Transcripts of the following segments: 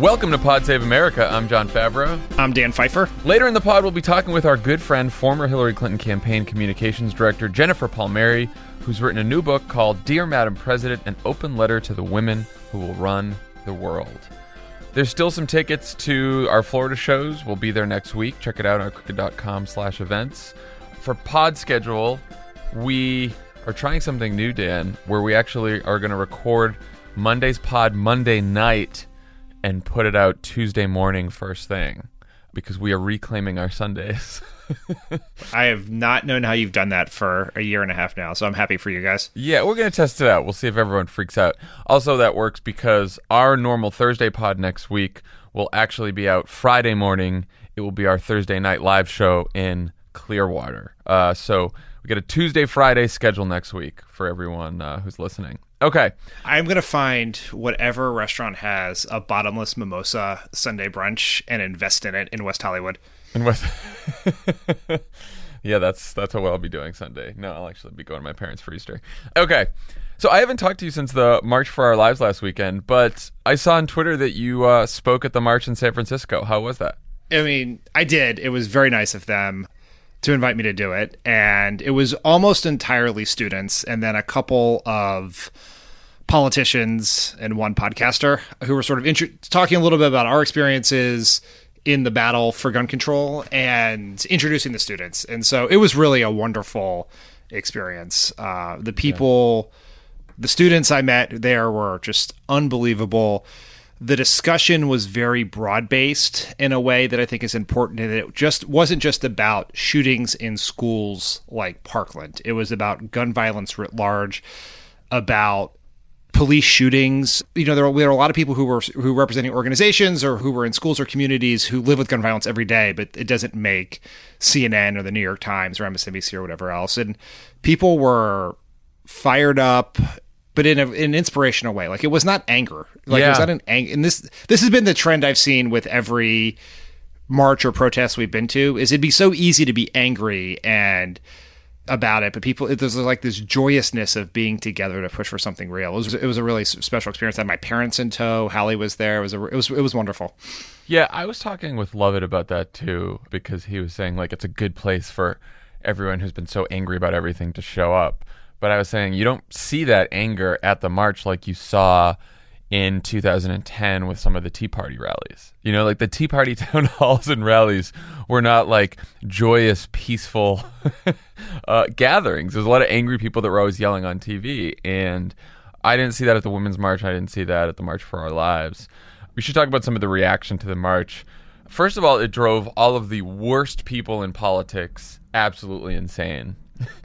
Welcome to Pod Save America. I'm John Favreau. I'm Dan Pfeiffer. Later in the pod, we'll be talking with our good friend, former Hillary Clinton campaign communications director, Jennifer Palmieri, who's written a new book called Dear Madam President, an open letter to the women who will run the world. There's still some tickets to our Florida shows. We'll be there next week. Check it out on crooked.com/events. For pod schedule, we are trying something new, Dan, where we actually are going to record Monday's pod Monday night and put it out Tuesday morning first thing, because we are reclaiming our Sundays. I have not known how you've done that for a year and a half now, so I'm happy for you guys. Yeah, we're going to test it out. We'll see if everyone freaks out. Also, that works because our normal Thursday pod next week will actually be out Friday morning. It will be our Thursday night live show in Clearwater. So we get a Tuesday, Friday schedule next week for everyone who's listening. Okay. I'm going to find whatever restaurant has a bottomless mimosa Sunday brunch and invest in it in West Hollywood. Yeah, that's what I'll be doing Sunday. No, I'll actually be going to my parents for Easter. Okay. So I haven't talked to you since the March for Our Lives last weekend, but I saw on Twitter that you spoke at the march in San Francisco. How was that? I mean, I did. It was very nice of them to invite me to do it. And it was almost entirely students and then a couple of politicians and one podcaster who were sort of talking a little bit about our experiences in the battle for gun control and introducing the students. And so it was really a wonderful experience. The people, the students I met there were just unbelievable. The discussion was very broad-based in a way that I think is important, and it just wasn't just about shootings in schools like Parkland. It was about gun violence writ large, about police shootings. You know, there were a lot of people who were representing organizations or who were in schools or communities who live with gun violence every day, but it doesn't make CNN or the New York Times or MSNBC or whatever else. And people were fired up, but in an inspirational way. Like, it was not anger. Like, It was not an anger. And this has been the trend I've seen with every march or protest we've been to, is it'd be so easy to be angry and about it, but there's like this joyousness of being together to push for something real. It was a really special experience. I had my parents in tow. Hallie was there. It was wonderful. Yeah, I was talking with Lovett about that too, because he was saying like it's a good place for everyone who's been so angry about everything to show up. But I was saying you don't see that anger at the march like you saw in 2010 with some of the Tea Party rallies. You know, like the Tea Party town halls and rallies were not like joyous, peaceful gatherings. There's a lot of angry people that were always yelling on TV. And I didn't see that at the Women's March. I didn't see that at the March for Our Lives. We should talk about some of the reaction to the march. First of all, it drove all of the worst people in politics absolutely insane.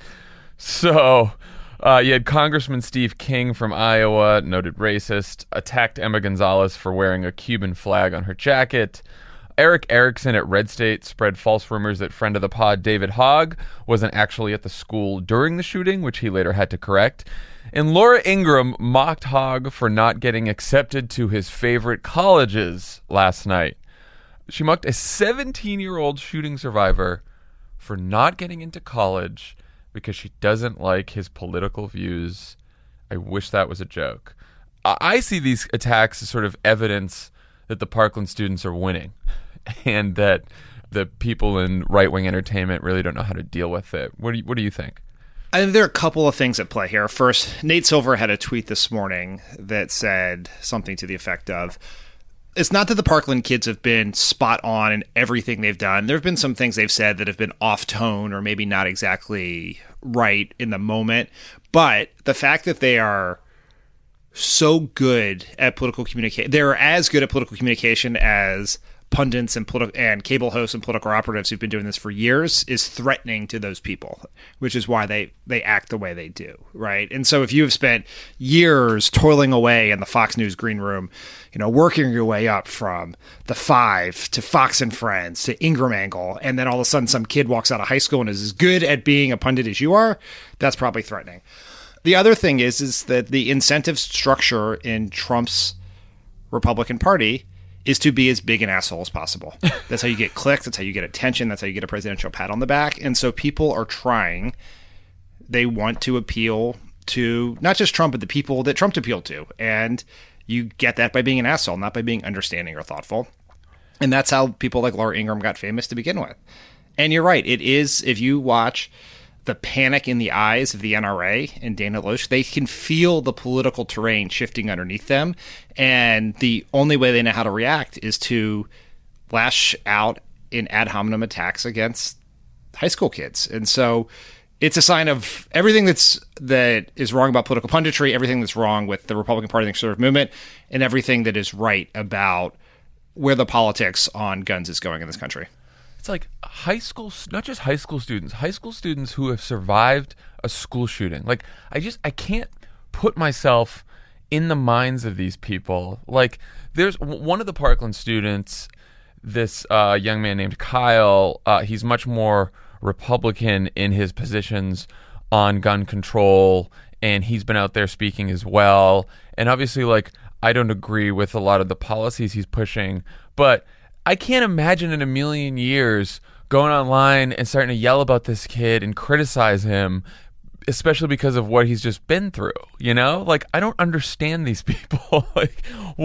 So you had Congressman Steve King from Iowa, noted racist, attacked Emma Gonzalez for wearing a Cuban flag on her jacket. Eric Erickson at Red State spread false rumors that friend of the pod David Hogg wasn't actually at the school during the shooting, which he later had to correct. And Laura Ingraham mocked Hogg for not getting accepted to his favorite colleges last night. She mocked a 17-year-old shooting survivor for not getting into college because she doesn't like his political views. I wish that was a joke. I see these attacks as sort of evidence that the Parkland students are winning and that the people in right-wing entertainment really don't know how to deal with it. What do you think? I think there are a couple of things at play here. First, Nate Silver had a tweet this morning that said something to the effect of, it's not that the Parkland kids have been spot on in everything they've done. There have been some things they've said that have been off tone or maybe not exactly right in the moment. But the fact that they are so good at political communication, they're as good at political communication as pundits and cable hosts and political operatives who've been doing this for years, is threatening to those people, which is why they act the way they do, right? And so if you have spent years toiling away in the Fox News green room, you know, working your way up from the Five to Fox and Friends to Ingram Angle, and then all of a sudden some kid walks out of high school and is as good at being a pundit as you are, that's probably threatening. The other thing is that the incentive structure in Trump's Republican Party is to be as big an asshole as possible. That's how you get clicks. That's how you get attention. That's how you get a presidential pat on the back. And so people are trying. They want to appeal to not just Trump, but the people that Trump appealed to. And You get that by being an asshole, not by being understanding or thoughtful. And that's how people like Laura Ingraham got famous to begin with. And you're right. It is, if you watch the panic in the eyes of the NRA and Dana Loesch, they can feel the political terrain shifting underneath them. And the only way they know how to react is to lash out in ad hominem attacks against high school kids. And so it's a sign of everything that is wrong about political punditry, everything that's wrong with the Republican Party and the conservative movement, and everything that is right about where the politics on guns is going in this country. It's like high school, not just high school students who have survived a school shooting. Like, I can't put myself in the minds of these people. Like, there's one of the Parkland students, this young man named Kyle, he's much more Republican in his positions on gun control, and he's been out there speaking as well. And obviously, like, I don't agree with a lot of the policies he's pushing, but I can't imagine in a million years going online and starting to yell about this kid and criticize him, especially because of what he's just been through, you know? Like, I don't understand these people. Like,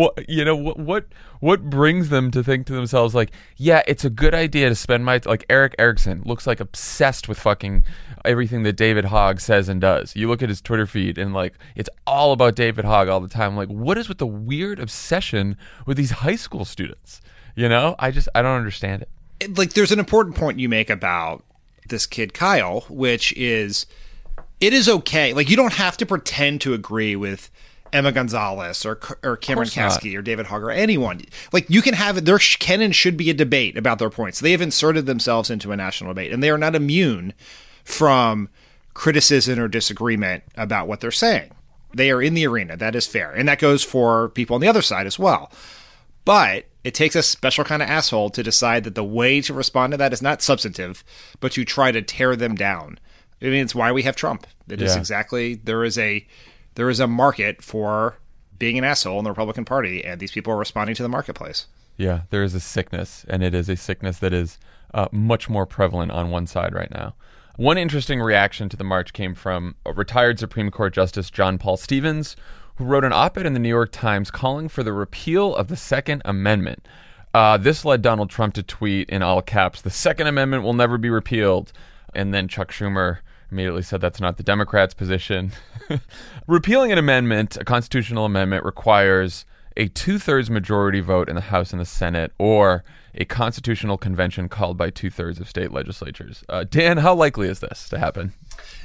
what brings them to think to themselves, like, yeah, it's a good idea to spend like, Eric Erickson looks like obsessed with fucking everything that David Hogg says and does. You look at his Twitter feed and, like, it's all about David Hogg all the time. Like, what is with the weird obsession with these high school students? You know? I don't understand it. Like, there's an important point you make about this kid, Kyle, which is, it is okay. Like, you don't have to pretend to agree with Emma Gonzalez or Cameron Kasky or David Hogg or anyone. Like, you can have it. There can and should be a debate about their points. They have inserted themselves into a national debate, and they are not immune from criticism or disagreement about what they're saying. They are in the arena. That is fair. And that goes for people on the other side as well. But it takes a special kind of asshole to decide that the way to respond to that is not substantive, but to try to tear them down. I mean, it's why we have Trump. It is exactly, there is a market for being an asshole in the Republican Party, and these people are responding to the marketplace. Yeah, there is a sickness, and it is a sickness that is much more prevalent on one side right now. One interesting reaction to the march came from retired Supreme Court Justice John Paul Stevens, who wrote an op-ed in the New York Times calling for the repeal of the Second Amendment. This led Donald Trump to tweet in all caps, "The Second Amendment will never be repealed." And then Chuck Schumer immediately said that's not the Democrats' position. Repealing an amendment, a constitutional amendment, requires a 2/3 majority vote in the House and the Senate, or a constitutional convention called by 2/3 of state legislatures. Dan, how likely is this to happen?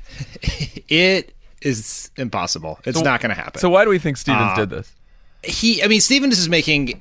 It is impossible. It's not going to happen. So why do we think Stevens did this? Stevens is making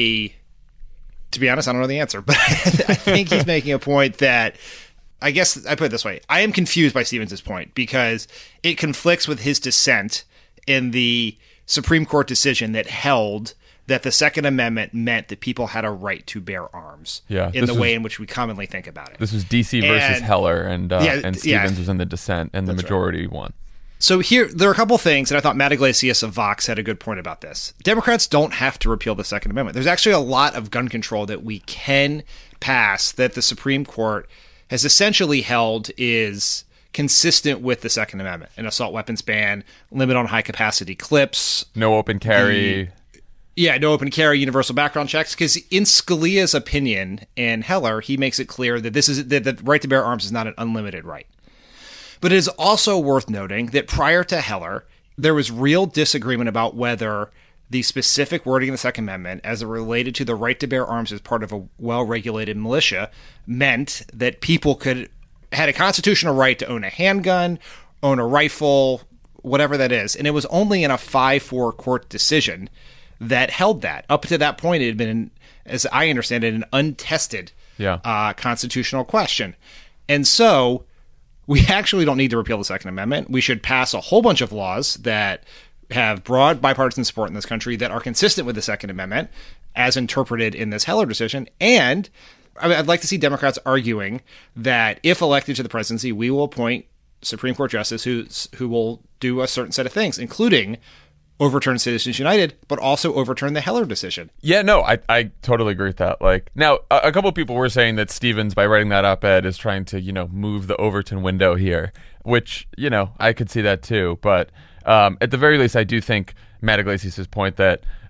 to be honest, I don't know the answer, but I think he's making a point that, I guess I put it this way. I am confused by Stevens' point because it conflicts with his dissent in the Supreme Court decision that held that the Second Amendment meant that people had a right to bear arms in the way in which we commonly think about it. This was D.C. versus Heller, and Stevens was in the dissent, and the majority won. So here, there are a couple things, and I thought Matt Iglesias of Vox had a good point about this. Democrats don't have to repeal the Second Amendment. There's actually a lot of gun control that we can pass that the Supreme Court has essentially held is consistent with the Second Amendment. An assault weapons ban, limit on high-capacity clips. No open carry. No open carry, universal background checks. Because in Scalia's opinion and Heller, he makes it clear that that the right to bear arms is not an unlimited right. But it is also worth noting that prior to Heller, there was real disagreement about whether the specific wording in the Second Amendment, as it related to the right to bear arms as part of a well-regulated militia, meant that people had a constitutional right to own a handgun, own a rifle, whatever that is. And it was only in a 5-4 court decision that held that. Up to that point, it had been, as I understand it, an untested constitutional question. And so we actually don't need to repeal the Second Amendment. We should pass a whole bunch of laws that have broad bipartisan support in this country that are consistent with the Second Amendment as interpreted in this Heller decision. And I'd like to see Democrats arguing that if elected to the presidency, we will appoint Supreme Court justice who will do a certain set of things, including overturn Citizens United, but also overturn the Heller decision. Yeah, no, I totally agree with that. Like, now, a couple of people were saying that Stevens, by writing that op-ed, is trying to, move the Overton window here, which, I could see that too. But at the very least, I do think Matt Iglesias' point that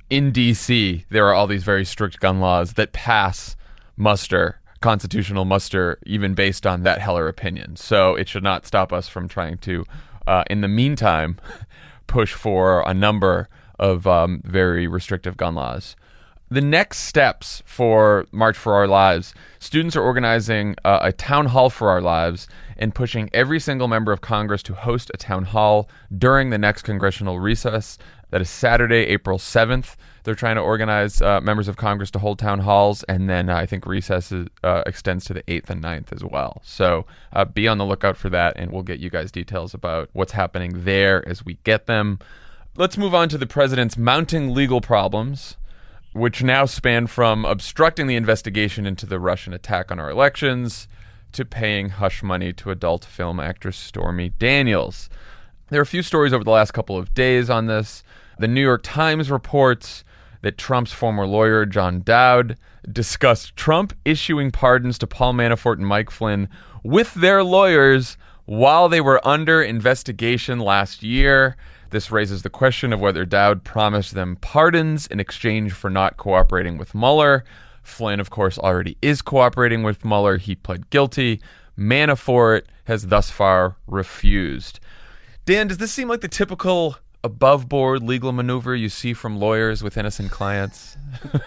in D.C., there are all these very strict gun laws that pass muster, constitutional muster, even based on that Heller opinion. So it should not stop us from trying to, in the meantime, push for a number of very restrictive gun laws. The next steps for March for Our Lives, students are organizing a town hall for our lives and pushing every single member of Congress to host a town hall during the next congressional recess. That is Saturday, April 7th. They're trying to organize members of Congress to hold town halls, and then I think recess extends to the 8th and 9th as well. So be on the lookout for that, and we'll get you guys details about what's happening there as we get them. Let's move on to the president's mounting legal problems, which now span from obstructing the investigation into the Russian attack on our elections to paying hush money to adult film actress Stormy Daniels. There are a few stories over the last couple of days on this. The New York Times reports that Trump's former lawyer, John Dowd, discussed Trump issuing pardons to Paul Manafort and Mike Flynn with their lawyers while they were under investigation last year. This raises the question of whether Dowd promised them pardons in exchange for not cooperating with Mueller. Flynn, of course, already is cooperating with Mueller. He pled guilty. Manafort has thus far refused. Dan, does this seem like the typical above-board legal maneuver you see from lawyers with innocent clients?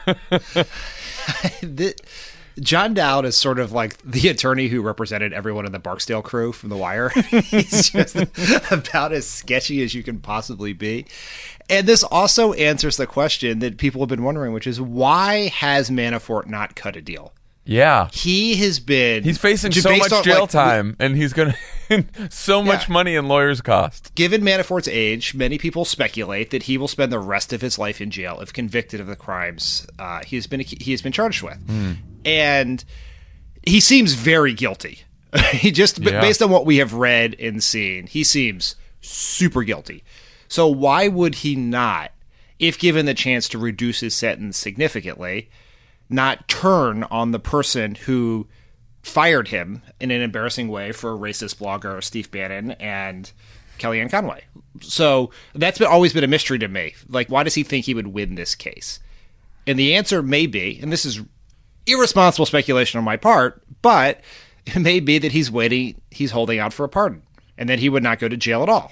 John Dowd is sort of like the attorney who represented everyone in the Barksdale crew from The Wire. He's just about as sketchy as you can possibly be. And this also answers the question that people have been wondering, which is, why has Manafort not cut a deal? Yeah. He's facing so much jail time, and he's going to so much money in lawyers' costs. Given Manafort's age, many people speculate that he will spend the rest of his life in jail if convicted of the crimes he has been charged with. And he seems very guilty. Based on what we have read and seen, he seems super guilty. So why would he not, if given the chance to reduce his sentence significantly, not turn on the person who fired him in an embarrassing way for racist blogger Steve Bannon and Kellyanne Conway? So that's always been a mystery to me. Like, why does he think he would win this case? And the answer may be, and this is irresponsible speculation on my part, but it may be that he's holding out for a pardon, and that he would not go to jail at all.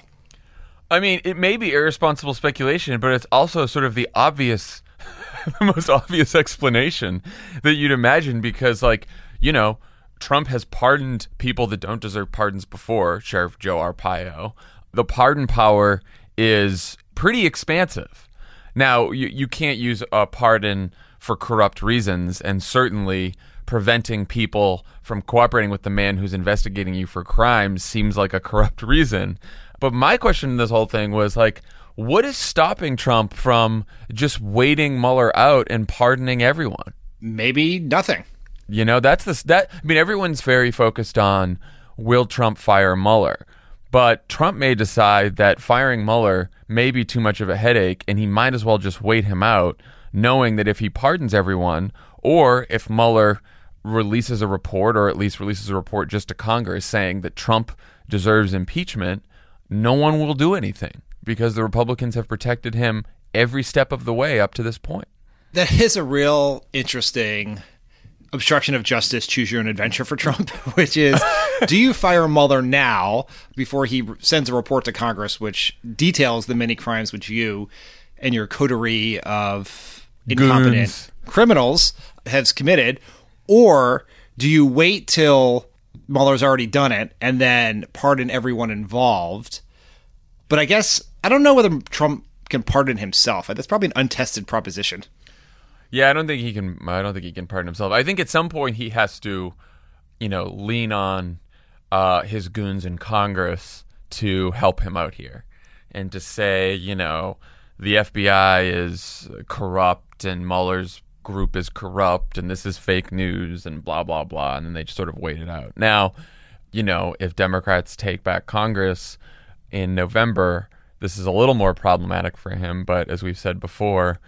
I mean, it may be irresponsible speculation, but it's also sort of the obvious, the most obvious explanation that you'd imagine, because, like, you know, Trump has pardoned people that don't deserve pardons before, Sheriff Joe Arpaio. The pardon power is pretty expansive. Now, you can't use a pardon for corrupt reasons, and certainly preventing people from cooperating with the man who's investigating you for crimes seems like a corrupt reason. But my question in this whole thing was, like, what is stopping Trump from just waiting Mueller out and pardoning everyone? Maybe nothing. You know, everyone's very focused on, will Trump fire Mueller? But Trump may decide that firing Mueller may be too much of a headache, and he might as well just wait him out, knowing that if he pardons everyone, or if Mueller releases a report, or at least releases a report just to Congress saying that Trump deserves impeachment, no one will do anything, because the Republicans have protected him every step of the way up to this point. That is a real interesting obstruction of justice, choose your own adventure for Trump, which is, do you fire Mueller now before he sends a report to Congress which details the many crimes which you and your coterie of incompetent criminals has committed, or do you wait till Mueller's already done it and then pardon everyone involved? But I guess I don't know whether Trump can pardon himself. That's probably an untested proposition. Yeah, I don't think he can pardon himself. I think at some point he has to, lean on his goons in Congress to help him out here, and to say, the FBI is corrupt and Mueller's group is corrupt and this is fake news and blah, blah, blah. And then they just sort of wait it out. Now, if Democrats take back Congress in November, this is a little more problematic for him. But as we've said before,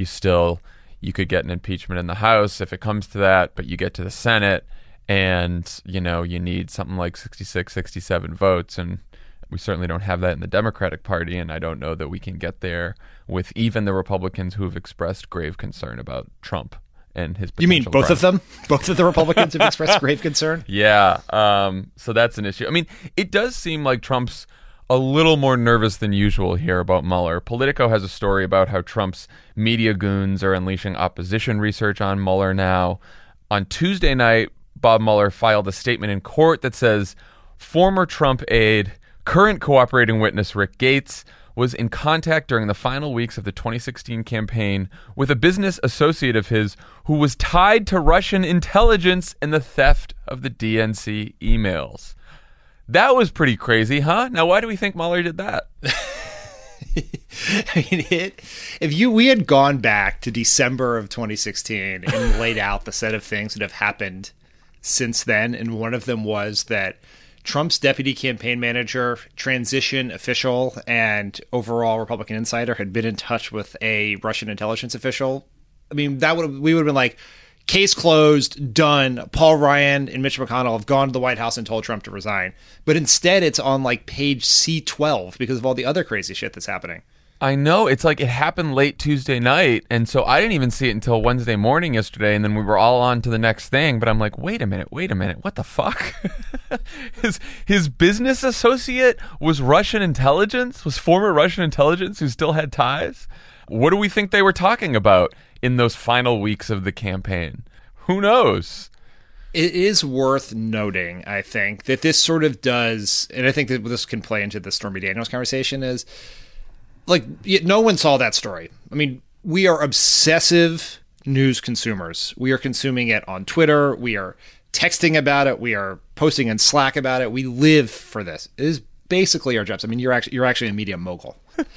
you could get an impeachment in the House if it comes to that, but you get to the Senate and, you need something like 66, 67 votes. And We certainly don't have that in the Democratic Party, and I don't know that we can get there with even the Republicans who have expressed grave concern about Trump and his potential. You mean both of them? Both of the Republicans have expressed grave concern? Yeah. So that's an issue. I mean, it does seem like Trump's a little more nervous than usual here about Mueller. Politico has a story about how Trump's media goons are unleashing opposition research on Mueller now. On Tuesday night, Bob Mueller filed a statement in court that says former Trump aide, current cooperating witness Rick Gates, was in contact during the final weeks of the 2016 campaign with a business associate of his who was tied to Russian intelligence and the theft of the DNC emails. That was pretty crazy, huh? Now, why do we think Mueller did that? I mean, we had gone back to December of 2016 and laid out the set of things that have happened since then, and one of them was that Trump's deputy campaign manager, transition official, and overall Republican insider had been in touch with a Russian intelligence official. I mean, we would have been like, case closed, done. Paul Ryan and Mitch McConnell have gone to the White House and told Trump to resign. But instead, it's on like page C12 because of all the other crazy shit that's happening. I know. It's like it happened late Tuesday night, and so I didn't even see it until Wednesday morning yesterday, and then we were all on to the next thing. But I'm like, wait a minute, what the fuck? His business associate was Russian intelligence, was former Russian intelligence who still had ties? What do we think they were talking about in those final weeks of the campaign? Who knows? It is worth noting, I think, that this sort of does, and I think that this can play into the Stormy Daniels conversation, is like, no one saw that story. I mean, we are obsessive news consumers. We are consuming it on Twitter. We are texting about it. We are posting in Slack about it. We live for this. It is basically our jobs. I mean, you're actually a media mogul.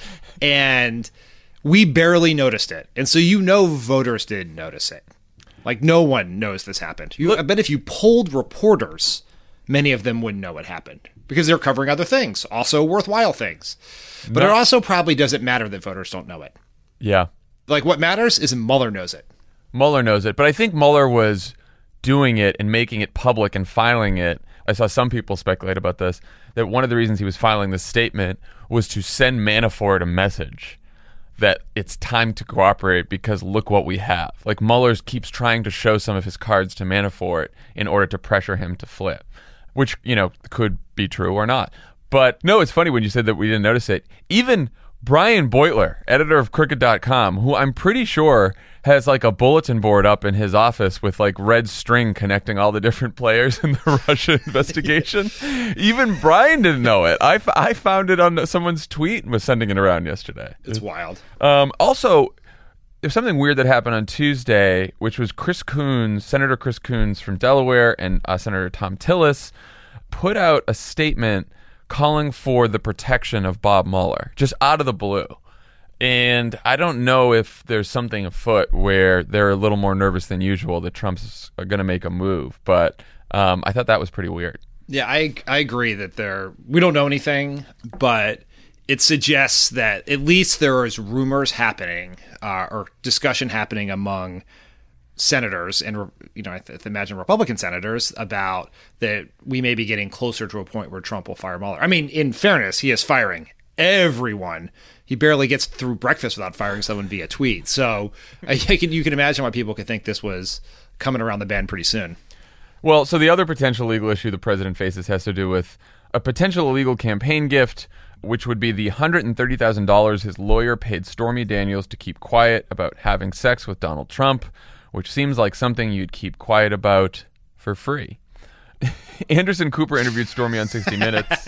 And we barely noticed it. And so voters didn't notice it. Like, no one knows this happened. I bet if you polled reporters, many of them wouldn't know what happened because they're covering other things, also worthwhile things. But it also probably doesn't matter that voters don't know it. Yeah. Like, what matters is Mueller knows it. Mueller knows it. But I think Mueller was doing it and making it public and filing it. I saw some people speculate about this, that one of the reasons he was filing this statement was to send Manafort a message that it's time to cooperate because look what we have. Like, Mueller keeps trying to show some of his cards to Manafort in order to pressure him to flip, which, could be true or not. But no, it's funny when you said that we didn't notice it. Even Brian Beutler, editor of Crooked.com, who I'm pretty sure has like a bulletin board up in his office with like red string connecting all the different players in the Russia investigation. Even Brian didn't know it. I found it on someone's tweet and was sending it around yesterday. It's wild. Also, there's something weird that happened on Tuesday, which was Senator Chris Coons from Delaware and Senator Thom Tillis put out a statement calling for the protection of Bob Mueller, just out of the blue. And I don't know if there's something afoot where they're a little more nervous than usual that Trump's going to make a move. But I thought that was pretty weird. Yeah, I agree that we don't know anything, but it suggests that at least there is rumors happening or discussion happening among senators and I imagine Republican senators about that we may be getting closer to a point where Trump will fire Mueller. I mean, in fairness, he is firing everyone. He barely gets through breakfast without firing someone via tweet. So you can imagine why people could think this was coming around the bend pretty soon. Well, so the other potential legal issue the president faces has to do with a potential illegal campaign gift, which would be the $130,000 his lawyer paid Stormy Daniels to keep quiet about having sex with Donald Trump, which seems like something you'd keep quiet about for free. Anderson Cooper interviewed Stormy on 60 Minutes.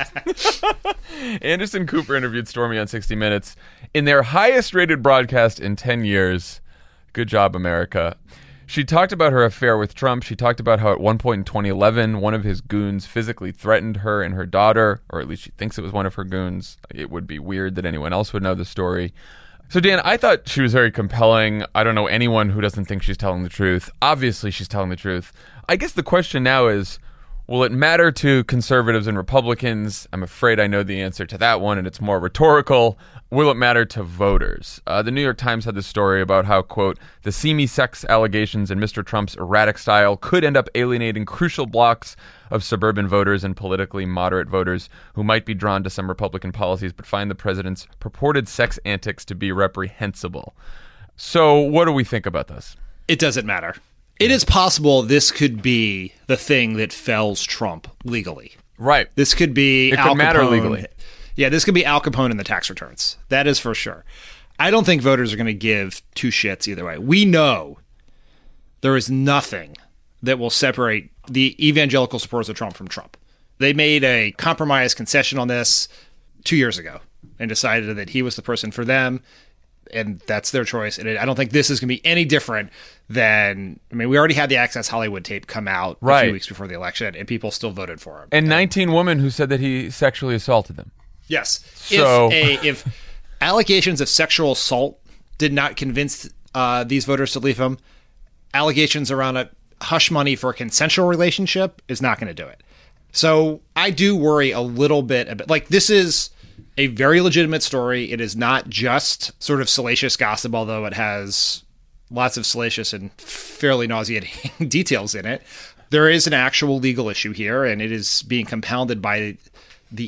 Anderson Cooper interviewed Stormy on 60 Minutes in their highest-rated broadcast in 10 years. Good job, America. She talked about her affair with Trump. She talked about how at one point in 2011, one of his goons physically threatened her and her daughter, or at least she thinks it was one of her goons. It would be weird that anyone else would know the story. So, Dan, I thought she was very compelling. I don't know anyone who doesn't think she's telling the truth. Obviously, she's telling the truth. I guess the question now is, Will it matter to conservatives and Republicans? I'm afraid I know the answer to that one, and it's more rhetorical. Will it matter to voters? The New York Times had this story about how, quote, the seamy sex allegations in Mr. Trump's erratic style could end up alienating crucial blocks of suburban voters and politically moderate voters who might be drawn to some Republican policies but find the president's purported sex antics to be reprehensible. So what do we think about this? It doesn't matter. It is possible this could be the thing that fells Trump legally. Right. This could be It could matter legally. Yeah, this could be Al Capone in the tax returns. That is for sure. I don't think voters are going to give two shits either way. We know there is nothing that will separate the evangelical supporters of Trump from Trump. They made a compromise concession on this 2 years ago and decided that he was the person for them, and that's their choice. And I don't think this is going to be any different than, I mean, we already had the Access Hollywood tape come out a few weeks before the election, and people still voted for him. And 19 women who said that he sexually assaulted them. Yes. So If allegations of sexual assault did not convince these voters to leave him, allegations around a hush money for a consensual relationship is not going to do it. So I do worry a little bit about, like, this is a very legitimate story. It is not just sort of salacious gossip, although it has lots of salacious and fairly nauseating details in it. There is an actual legal issue here, and it is being compounded by the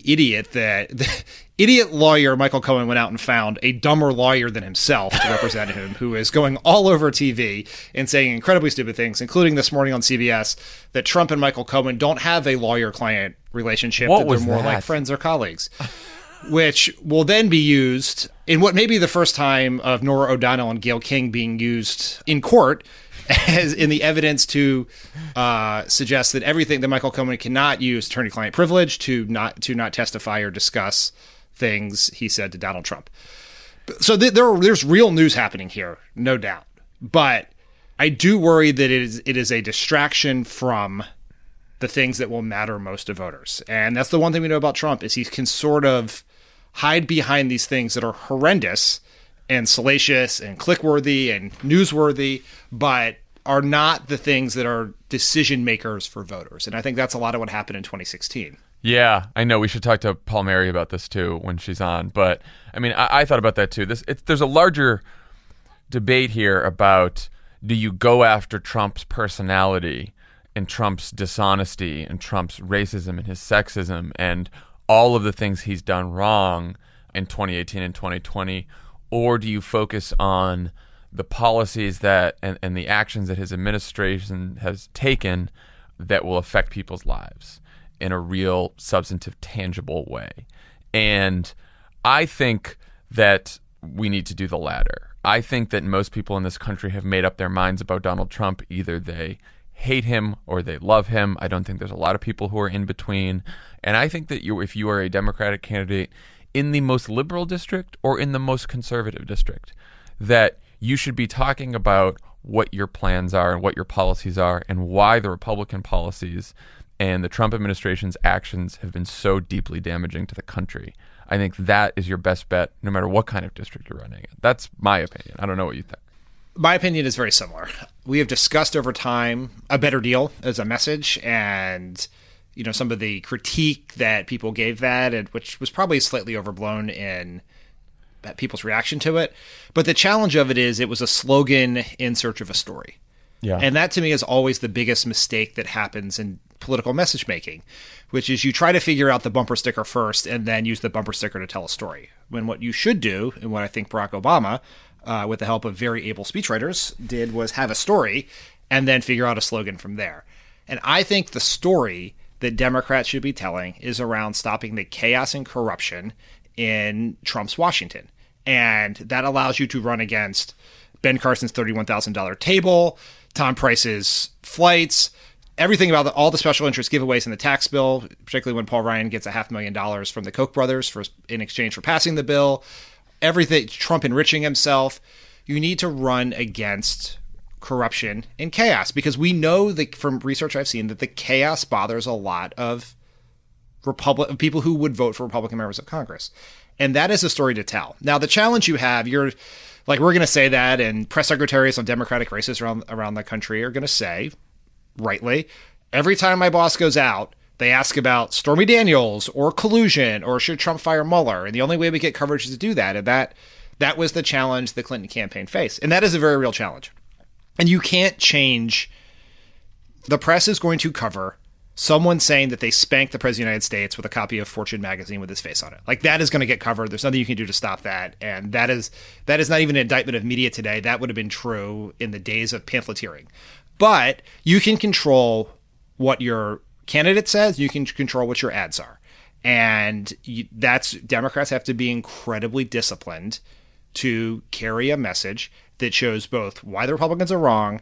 idiot lawyer Michael Cohen went out and found a dumber lawyer than himself to represent him, who is going all over TV and saying incredibly stupid things, including this morning on CBS that Trump and Michael Cohen don't have a lawyer-client relationship, that they're more like friends or colleagues, which will then be used in what may be the first time of Norah O'Donnell and Gayle King being used in court as in the evidence to suggest that everything that Michael Cohen cannot use attorney-client privilege to not testify or discuss things he said to Donald Trump. So there's real news happening here, no doubt. But I do worry that it is a distraction from the things that will matter most to voters. And that's the one thing we know about Trump, is he can sort of hide behind these things that are horrendous and salacious and click-worthy and newsworthy, but are not the things that are decision makers for voters. And I think that's a lot of what happened in 2016. Yeah, I know. We should talk to Paul Mary about this too when she's on. But I mean, I thought about that too. There's a larger debate here about, do you go after Trump's personality and Trump's dishonesty and Trump's racism and his sexism and all of the things he's done wrong in 2018 and 2020, or do you focus on the policies that and the actions that his administration has taken that will affect people's lives in a real, substantive, tangible way? And I think that we need to do the latter. I think that most people in this country have made up their minds about Donald Trump. Either they hate him or they love him. I don't think there's a lot of people who are in between. And I think that if you are a Democratic candidate in the most liberal district or in the most conservative district, that you should be talking about what your plans are and what your policies are and why the Republican policies and the Trump administration's actions have been so deeply damaging to the country. I think that is your best bet, no matter what kind of district you're running in. That's my opinion. I don't know what you think. My opinion is very similar. We have discussed over time a better deal as a message, and some of the critique that people gave that, and which was probably slightly overblown in people's reaction to it. But the challenge of it is it was a slogan in search of a story. Yeah. And that to me is always the biggest mistake that happens in political message making, which is you try to figure out the bumper sticker first and then use the bumper sticker to tell a story. When what you should do, and what I think Barack Obama, with the help of very able speechwriters, did was have a story and then figure out a slogan from there. And I think the story that Democrats should be telling is around stopping the chaos and corruption in Trump's Washington. And that allows you to run against Ben Carson's $31,000 table, Tom Price's flights, everything about all the special interest giveaways in the tax bill, particularly when Paul Ryan gets $500,000 from the Koch brothers in exchange for passing the bill, everything, Trump enriching himself. You need to run against corruption and chaos, because we know that from research I've seen that the chaos bothers a lot of people who would vote for Republican members of Congress. And that is a story to tell. Now, the challenge you have, we're going to say that, and press secretaries on Democratic races around the country are going to say, rightly, Every time my boss goes out, they ask about Stormy Daniels or collusion or should Trump fire Mueller. And the only way we get coverage is to do that. And that was the challenge the Clinton campaign faced. And that is a very real challenge. And you can't change. The press is going to cover someone saying that they spanked the President of the United States with a copy of Fortune magazine with his face on it. Like, that is going to get covered. There's nothing you can do to stop that. And that is not even an indictment of media today. That would have been true in the days of pamphleteering. But you can control what your candidate says. You can control what your ads are. And Democrats have to be incredibly disciplined to carry a message that shows both why the Republicans are wrong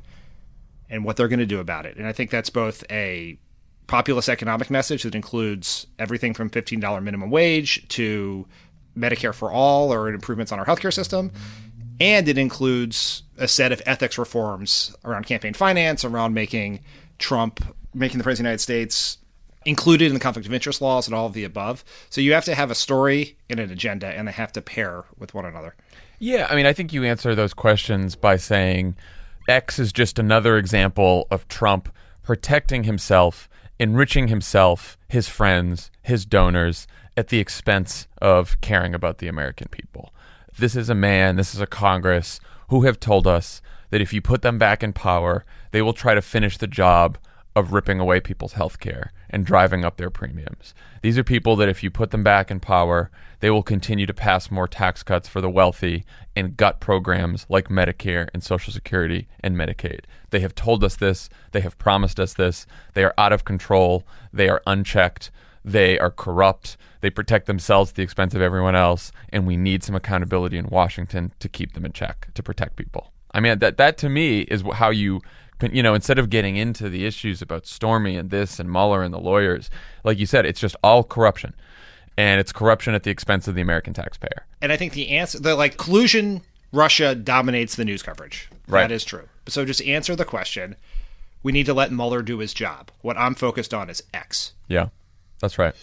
and what they're going to do about it. And I think that's both a populist economic message that includes everything from $15 minimum wage to Medicare for all or improvements on our healthcare system. And it includes a set of ethics reforms around campaign finance, around making the President of the United States included in the conflict of interest laws and all of the above. So you have to have a story and an agenda, and they have to pair with one another. Yeah, I mean, I think you answer those questions by saying X is just another example of Trump protecting himself, enriching himself, his friends, his donors, at the expense of caring about the American people. This is a Congress who have told us that if you put them back in power, they will try to finish the job of ripping away people's health care and driving up their premiums. These are people that if you put them back in power, they will continue to pass more tax cuts for the wealthy and gut programs like Medicare and Social Security and Medicaid. They have told us this. They have promised us this. They are out of control. They are unchecked. They are corrupt. They protect themselves at the expense of everyone else. And we need some accountability in Washington to keep them in check, to protect people. I mean, that to me is how you instead of getting into the issues about Stormy and this and Mueller and the lawyers, like you said, it's just all corruption. And it's corruption at the expense of the American taxpayer. And I think the answer, collusion, Russia dominates the news coverage. Right. That is true. So just answer the question. We need to let Mueller do his job. What I'm focused on is X. Yeah, that's right.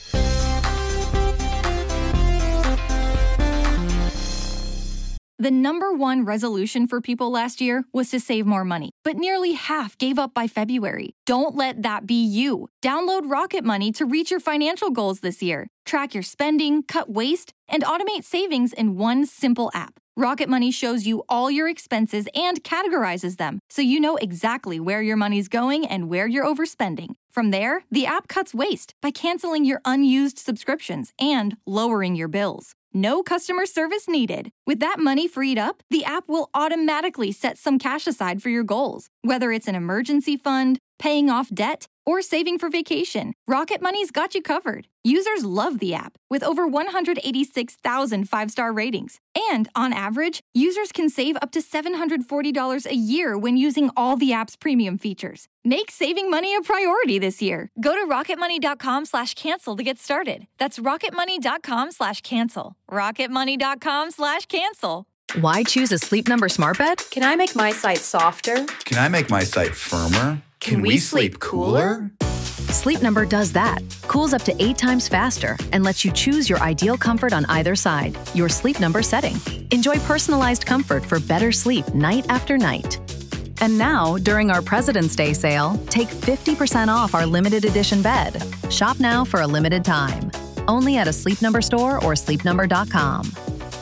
The number one resolution for people last year was to save more money, but nearly half gave up by February. Don't let that be you. Download Rocket Money to reach your financial goals this year. Track your spending, cut waste, and automate savings in one simple app. Rocket Money shows you all your expenses and categorizes them, so you know exactly where your money's going and where you're overspending. From there, the app cuts waste by canceling your unused subscriptions and lowering your bills. No customer service needed. With that money freed up, the app will automatically set some cash aside for your goals. Whether it's an emergency fund, paying off debt, or saving for vacation, Rocket Money's got you covered. Users love the app, with over 186,000 five-star ratings. And on average, users can save up to $740 a year when using all the app's premium features. Make saving money a priority this year. Go to rocketmoney.com/cancel to get started. That's rocketmoney.com/cancel. rocketmoney.com/cancel. Why choose a Sleep Number smart bed? Can I make my site softer? Can I make my site firmer? Can we sleep cooler? Sleep Number does that. Cools up to 8 times faster and lets you choose your ideal comfort on either side. Your Sleep Number setting. Enjoy personalized comfort for better sleep night after night. And now, during our President's Day sale, take 50% off our limited edition bed. Shop now for a limited time. Only at a Sleep Number store or sleepnumber.com.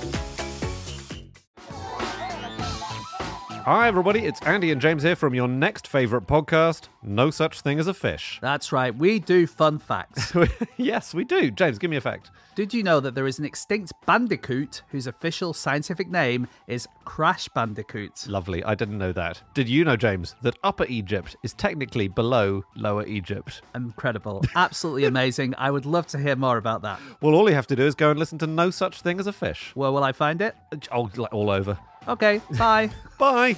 Hi everybody, it's Andy and James here from your next favourite podcast, No Such Thing as a Fish. That's right, we do fun facts. Yes, we do. James, give me a fact. Did you know that there is an extinct bandicoot whose official scientific name is Crash Bandicoot? Lovely, I didn't know that. Did you know, James, that Upper Egypt is technically below Lower Egypt? Incredible. Absolutely amazing. I would love to hear more about that. Well, all you have to do is go and listen to No Such Thing as a Fish. Where will I find it? Oh, all over. Okay, bye. Bye.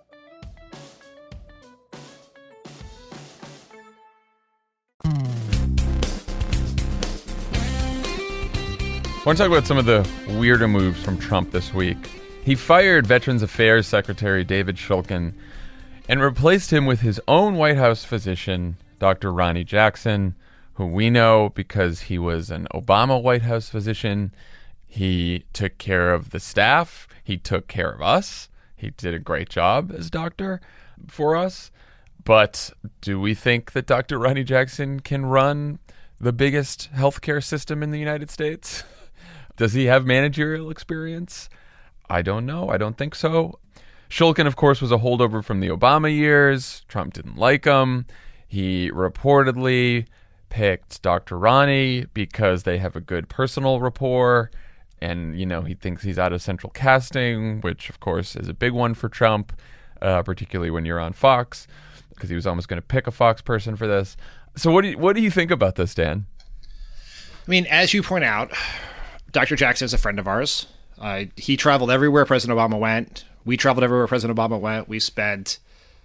I want to talk about some of the weirder moves from Trump this week. He fired Veterans Affairs Secretary David Shulkin and replaced him with his own White House physician, Dr. Ronny Jackson, who we know because he was an Obama White House physician. He took care of the staff. He took care of us. He did a great job as doctor for us. But do we think that Dr. Ronny Jackson can run the biggest healthcare system in the United States? Does he have managerial experience? I don't know. I don't think so. Shulkin, of course, was a holdover from the Obama years. Trump didn't like him. He reportedly picked Dr. Ronny because they have a good personal rapport. And, he thinks he's out of central casting, which, of course, is a big one for Trump, particularly when you're on Fox, because he was almost going to pick a Fox person for this. So what do you think about this, Dan? I mean, as you point out, Dr. Jackson is a friend of ours. He traveled everywhere President Obama went. We traveled everywhere President Obama went. We spent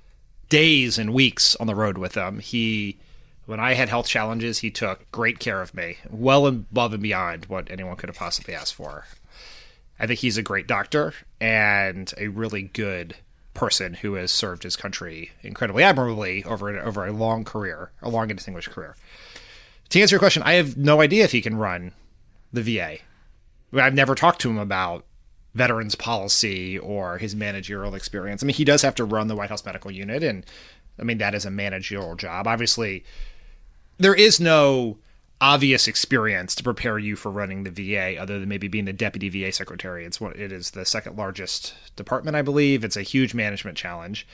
days and weeks on the road with him. When I had health challenges, he took great care of me, well above and beyond what anyone could have possibly asked for. I think he's a great doctor and a really good person who has served his country incredibly admirably over a long career, a long and distinguished career. To answer your question, I have no idea if he can run the VA. I've never talked to him about veterans policy or his managerial experience. I mean, he does have to run the White House Medical Unit, and I mean, that is a managerial job. Obviously, there is no obvious experience to prepare you for running the VA other than maybe being the deputy VA secretary. It is the second largest department, I believe. It's a huge management challenge.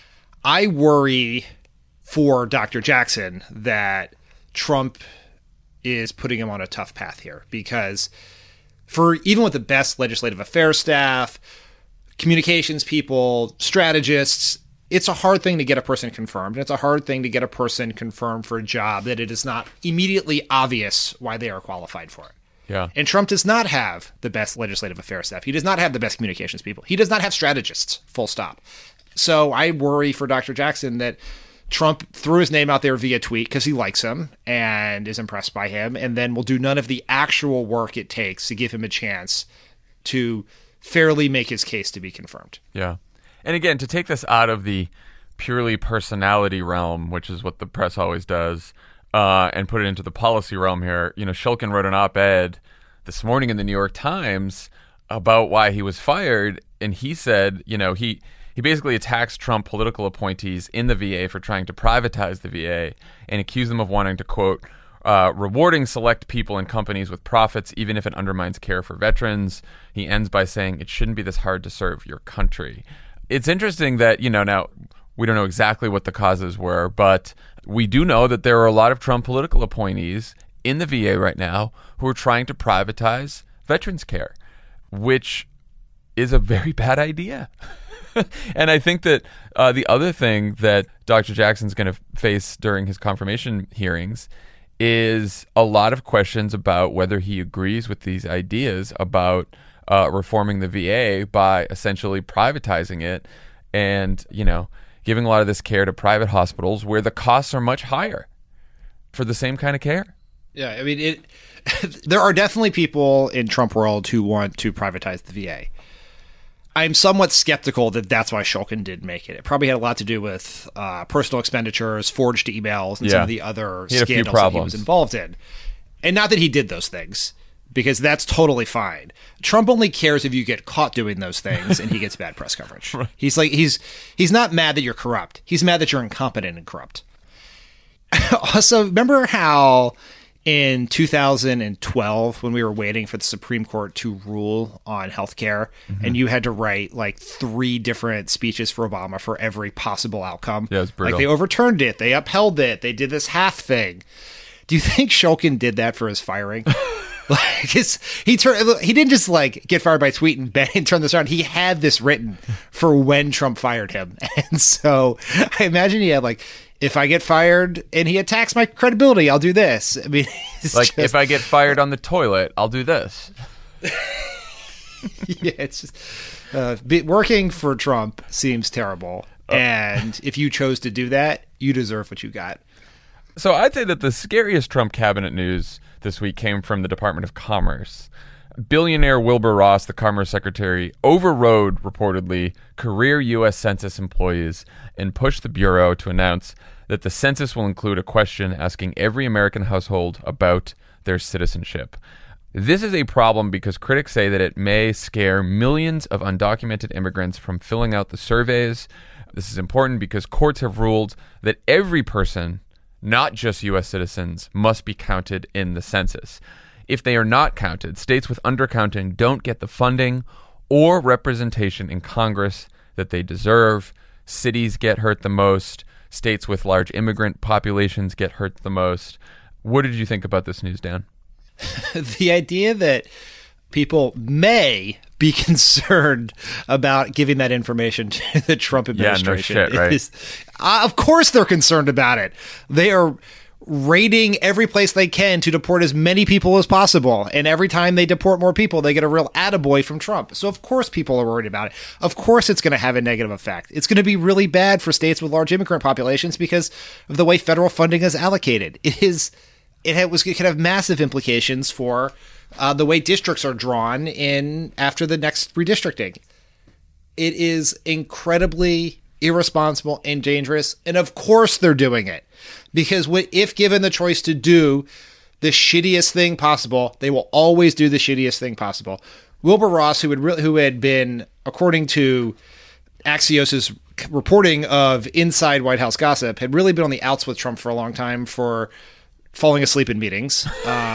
I worry for Dr. Jackson that Trump is putting him on a tough path here, because even with the best legislative affairs staff, communications people, strategists, it's a hard thing to get a person confirmed. It's a hard thing to get a person confirmed for a job that it is not immediately obvious why they are qualified for it. Yeah. And Trump does not have the best legislative affairs staff. He does not have the best communications people. He does not have strategists, full stop. So I worry for Dr. Jackson that Trump threw his name out there via tweet because he likes him and is impressed by him, and then will do none of the actual work it takes to give him a chance to fairly make his case to be confirmed. Yeah. And again, to take this out of the purely personality realm, which is what the press always does, and put it into the policy realm here, Shulkin wrote an op-ed this morning in the New York Times about why he was fired, and he said, he basically attacks Trump political appointees in the VA for trying to privatize the VA and accuse them of wanting to, quote, rewarding select people and companies with profits, even if it undermines care for veterans. He ends by saying it shouldn't be this hard to serve your country. It's interesting that, now we don't know exactly what the causes were, but we do know that there are a lot of Trump political appointees in the VA right now who are trying to privatize veterans care, which is a very bad idea. And I think that the other thing that Dr. Jackson's going to face during his confirmation hearings is a lot of questions about whether he agrees with these ideas about reforming the VA by essentially privatizing it and, giving a lot of this care to private hospitals where the costs are much higher for the same kind of care. Yeah, I mean, there are definitely people in Trump world who want to privatize the VA. I'm somewhat skeptical that that's why Shulkin did make it. It probably had a lot to do with personal expenditures, forged emails, and some of the other scandals that he was involved in. And not that he did those things, because that's totally fine. Trump only cares if you get caught doing those things and he gets bad press coverage. Right. He's not mad that you're corrupt. He's mad that you're incompetent and corrupt. Also, remember how in 2012, when we were waiting for the Supreme Court to rule on healthcare, and you had to write like 3 different speeches for Obama for every possible outcome? Yeah, it was brutal. Like they overturned it, they upheld it, they did this half thing. Do you think Shulkin did that for his firing? Like he didn't just like get fired by tweet and turn this around. He had this written for when Trump fired him, and so I imagine he had like, if I get fired and he attacks my credibility, I'll do this. I mean, if I get fired on the toilet, I'll do this. Yeah, it's just working for Trump seems terrible, and if you chose to do that, you deserve what you got. So I'd say that the scariest Trump cabinet news this week came from the Department of Commerce. Billionaire Wilbur Ross, the Commerce Secretary, overrode, reportedly, career U.S. Census employees and pushed the Bureau to announce that the census will include a question asking every American household about their citizenship. This is a problem because critics say that it may scare millions of undocumented immigrants from filling out the surveys. This is important because courts have ruled that every person, not just U.S. citizens, must be counted in the census. If they are not counted, states with undercounting don't get the funding or representation in Congress that they deserve. Cities get hurt the most. States with large immigrant populations get hurt the most. What did you think about this news, Dan? The idea that people may be concerned about giving that information to the Trump administration. Yeah, no shit, right? Is, of course they're concerned about it. They are raiding every place they can to deport as many people as possible. And every time they deport more people, they get a real attaboy from Trump. So of course people are worried about it. Of course it's going to have a negative effect. It's going to be really bad for states with large immigrant populations because of the way federal funding is allocated. It can have massive implications for the way districts are drawn in after the next redistricting. It is incredibly irresponsible and dangerous. And of course they're doing it because if given the choice to do the shittiest thing possible, they will always do the shittiest thing possible. Wilbur Ross, who had been, according to Axios's reporting of inside White House gossip, had really been on the outs with Trump for a long time for falling asleep in meetings.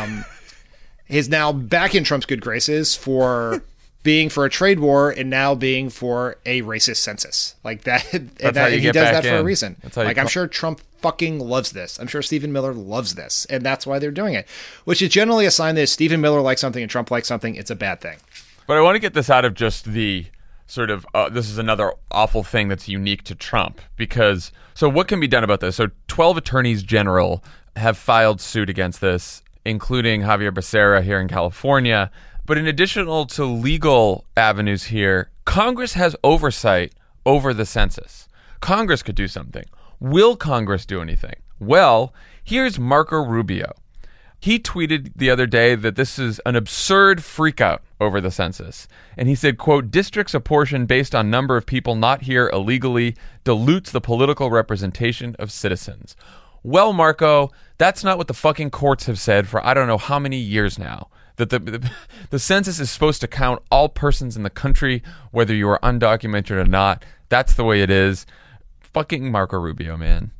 He's now back in Trump's good graces for being for a trade war and now being for a racist census. Like that. He does that for a reason. I'm sure Trump fucking loves this. I'm sure Stephen Miller loves this. And that's why they're doing it, which is generally a sign that if Stephen Miller likes something and Trump likes something, it's a bad thing. But I want to get this out of just the sort of, this is another awful thing that's unique to Trump because, so what can be done about this? So 12 attorneys general have filed suit against this, including Javier Becerra here in California. But in addition to legal avenues here, Congress has oversight over the census. Congress could do something. Will Congress do anything? Well, here's Marco Rubio. He tweeted the other day that this is an absurd freakout over the census. And he said, quote, districts apportioned based on number of people not here illegally dilutes the political representation of citizens. Well, Marco, that's not what the fucking courts have said for I don't know how many years now. That the census is supposed to count all persons in the country, whether you are undocumented or not. That's the way it is. Fucking Marco Rubio, man.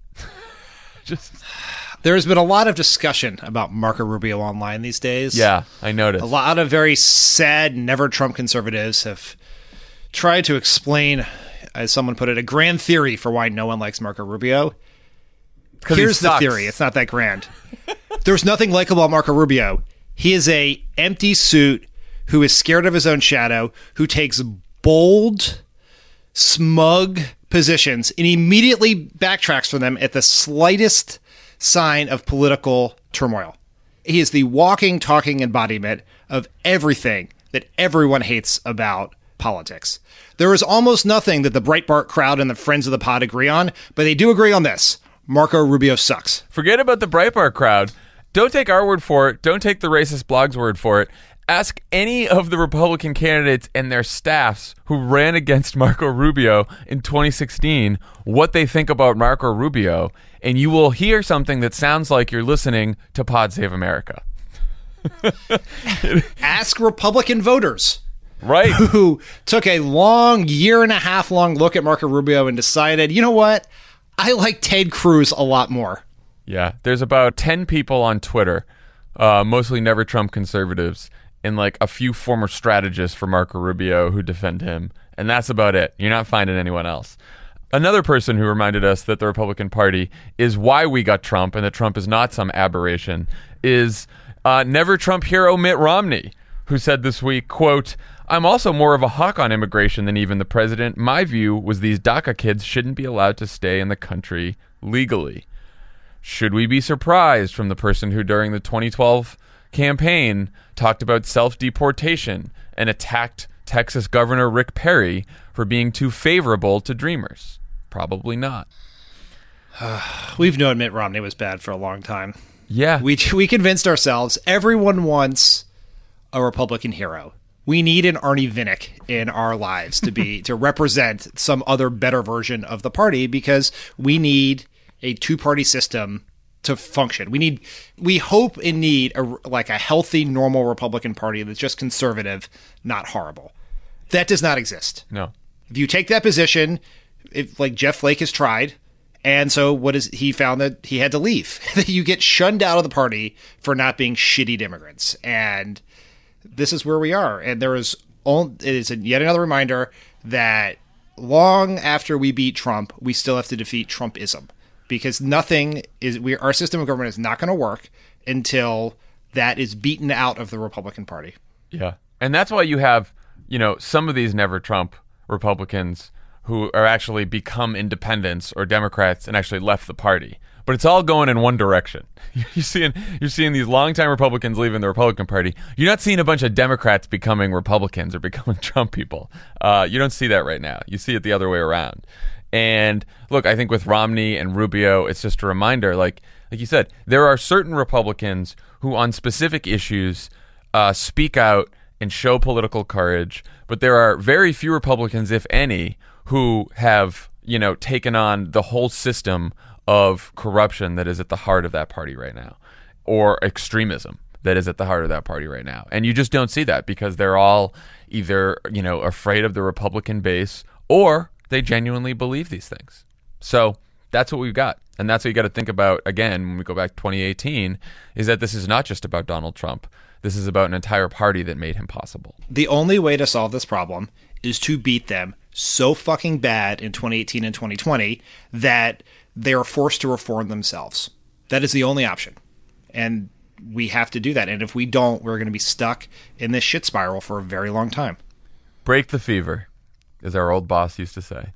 There's been a lot of discussion about Marco Rubio online these days. Yeah, I noticed. A lot of very sad, never Trump conservatives have tried to explain, as someone put it, a grand theory for why no one likes Marco Rubio. Here's the theory. It's not that grand. There's nothing likable about Marco Rubio. He is a empty suit who is scared of his own shadow, who takes bold, smug positions and immediately backtracks from them at the slightest sign of political turmoil. He is the walking, talking embodiment of everything that everyone hates about politics. There is almost nothing that the Breitbart crowd and the Friends of the Pod agree on, but they do agree on this. Marco Rubio sucks. Forget about the Breitbart crowd. Don't take our word for it. Don't take the racist blog's word for it. Ask any of the Republican candidates and their staffs who ran against Marco Rubio in 2016 what they think about Marco Rubio, and you will hear something that sounds like you're listening to Pod Save America. Ask Republican voters. Right. Who took a year and a half long look at Marco Rubio and decided, you know what? I like Ted Cruz a lot more. Yeah, there's about 10 people on Twitter, mostly never Trump conservatives, and like a few former strategists for Marco Rubio who defend him. And that's about it. You're not finding anyone else. Another person who reminded us that the Republican Party is why we got Trump and that Trump is not some aberration is never Trump hero Mitt Romney, who said this week, quote, I'm also more of a hawk on immigration than even the president. My view was these DACA kids shouldn't be allowed to stay in the country legally. Should we be surprised from the person who during the 2012 campaign talked about self-deportation and attacked Texas Governor Rick Perry for being too favorable to Dreamers? Probably not. We've known Mitt Romney was bad for a long time. Yeah. We convinced ourselves everyone wants a Republican hero. We need an Arnie Vinnick in our lives to represent some other better version of the party because we need a two-party system to function. We hope and need a healthy, normal Republican Party that's just conservative, not horrible. That does not exist. No. If you take that position, like Jeff Flake has tried. And so he found that he had to leave. You get shunned out of the party for not being shitty immigrants. And this is where we are. And it is yet another reminder that long after we beat Trump, we still have to defeat Trumpism, because our system of government is not going to work until that is beaten out of the Republican Party. Yeah. And that's why you have, some of these never Trump Republicans who are actually become independents or Democrats and actually left the party. But it's all going in one direction. You're seeing these longtime Republicans leaving the Republican Party. You're not seeing a bunch of Democrats becoming Republicans or becoming Trump people. You don't see that right now. You see it the other way around. And look, I think with Romney and Rubio, it's just a reminder, like you said, there are certain Republicans who on specific issues speak out and show political courage, but there are very few Republicans, if any, who have, taken on the whole system of corruption that is at the heart of that party right now, or extremism that is at the heart of that party right now. And you just don't see that because they're all either, afraid of the Republican base, or they genuinely believe these things. So that's what we've got. And that's what you got to think about, again, when we go back to 2018, is that this is not just about Donald Trump. This is about an entire party that made him possible. The only way to solve this problem is to beat them so fucking bad in 2018 and 2020 that they are forced to reform themselves. That is the only option. And we have to do that. And if we don't, we're going to be stuck in this shit spiral for a very long time. Break the fever, as our old boss used to say.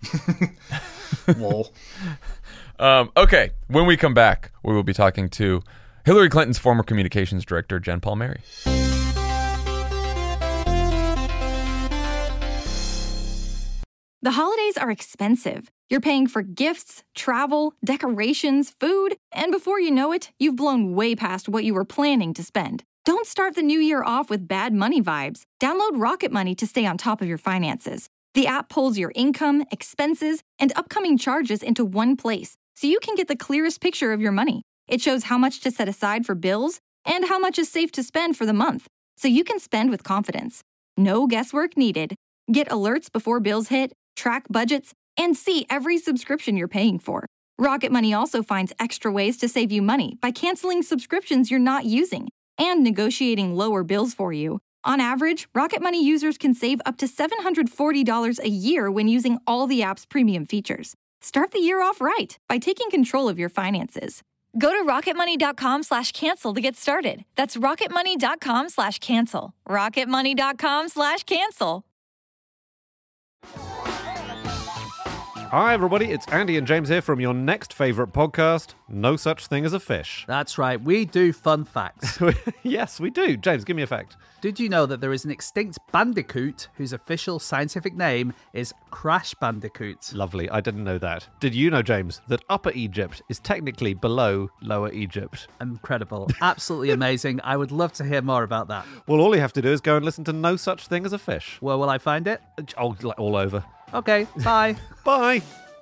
Lol. Okay, when we come back, we will be talking to Hillary Clinton's former communications director, Jen Palmieri. The holidays are expensive. You're paying for gifts, travel, decorations, food, and before you know it, you've blown way past what you were planning to spend. Don't start the new year off with bad money vibes. Download Rocket Money to stay on top of your finances. The app pulls your income, expenses, and upcoming charges into one place, so you can get the clearest picture of your money. It shows how much to set aside for bills and how much is safe to spend for the month, so you can spend with confidence. No guesswork needed. Get alerts before bills hit, track budgets, and see every subscription you're paying for. Rocket Money also finds extra ways to save you money by canceling subscriptions you're not using and negotiating lower bills for you. On average, Rocket Money users can save up to $740 a year when using all the app's premium features. Start the year off right by taking control of your finances. Go to rocketmoney.com/cancel to get started. That's rocketmoney.com/cancel. rocketmoney.com/cancel. Hi, everybody. It's Andy and James here from your next favourite podcast, No Such Thing as a Fish. That's right, we do fun facts. Yes, we do. James, give me a fact. Did you know that there is an extinct bandicoot whose official scientific name is Crash Bandicoot? Lovely. I didn't know that. Did you know, James, that Upper Egypt is technically below Lower Egypt? Incredible. Absolutely amazing. I would love to hear more about that. Well, all you have to do is go and listen to No Such Thing as a Fish. Where will I find it? Oh, all over. Okay, bye. Bye.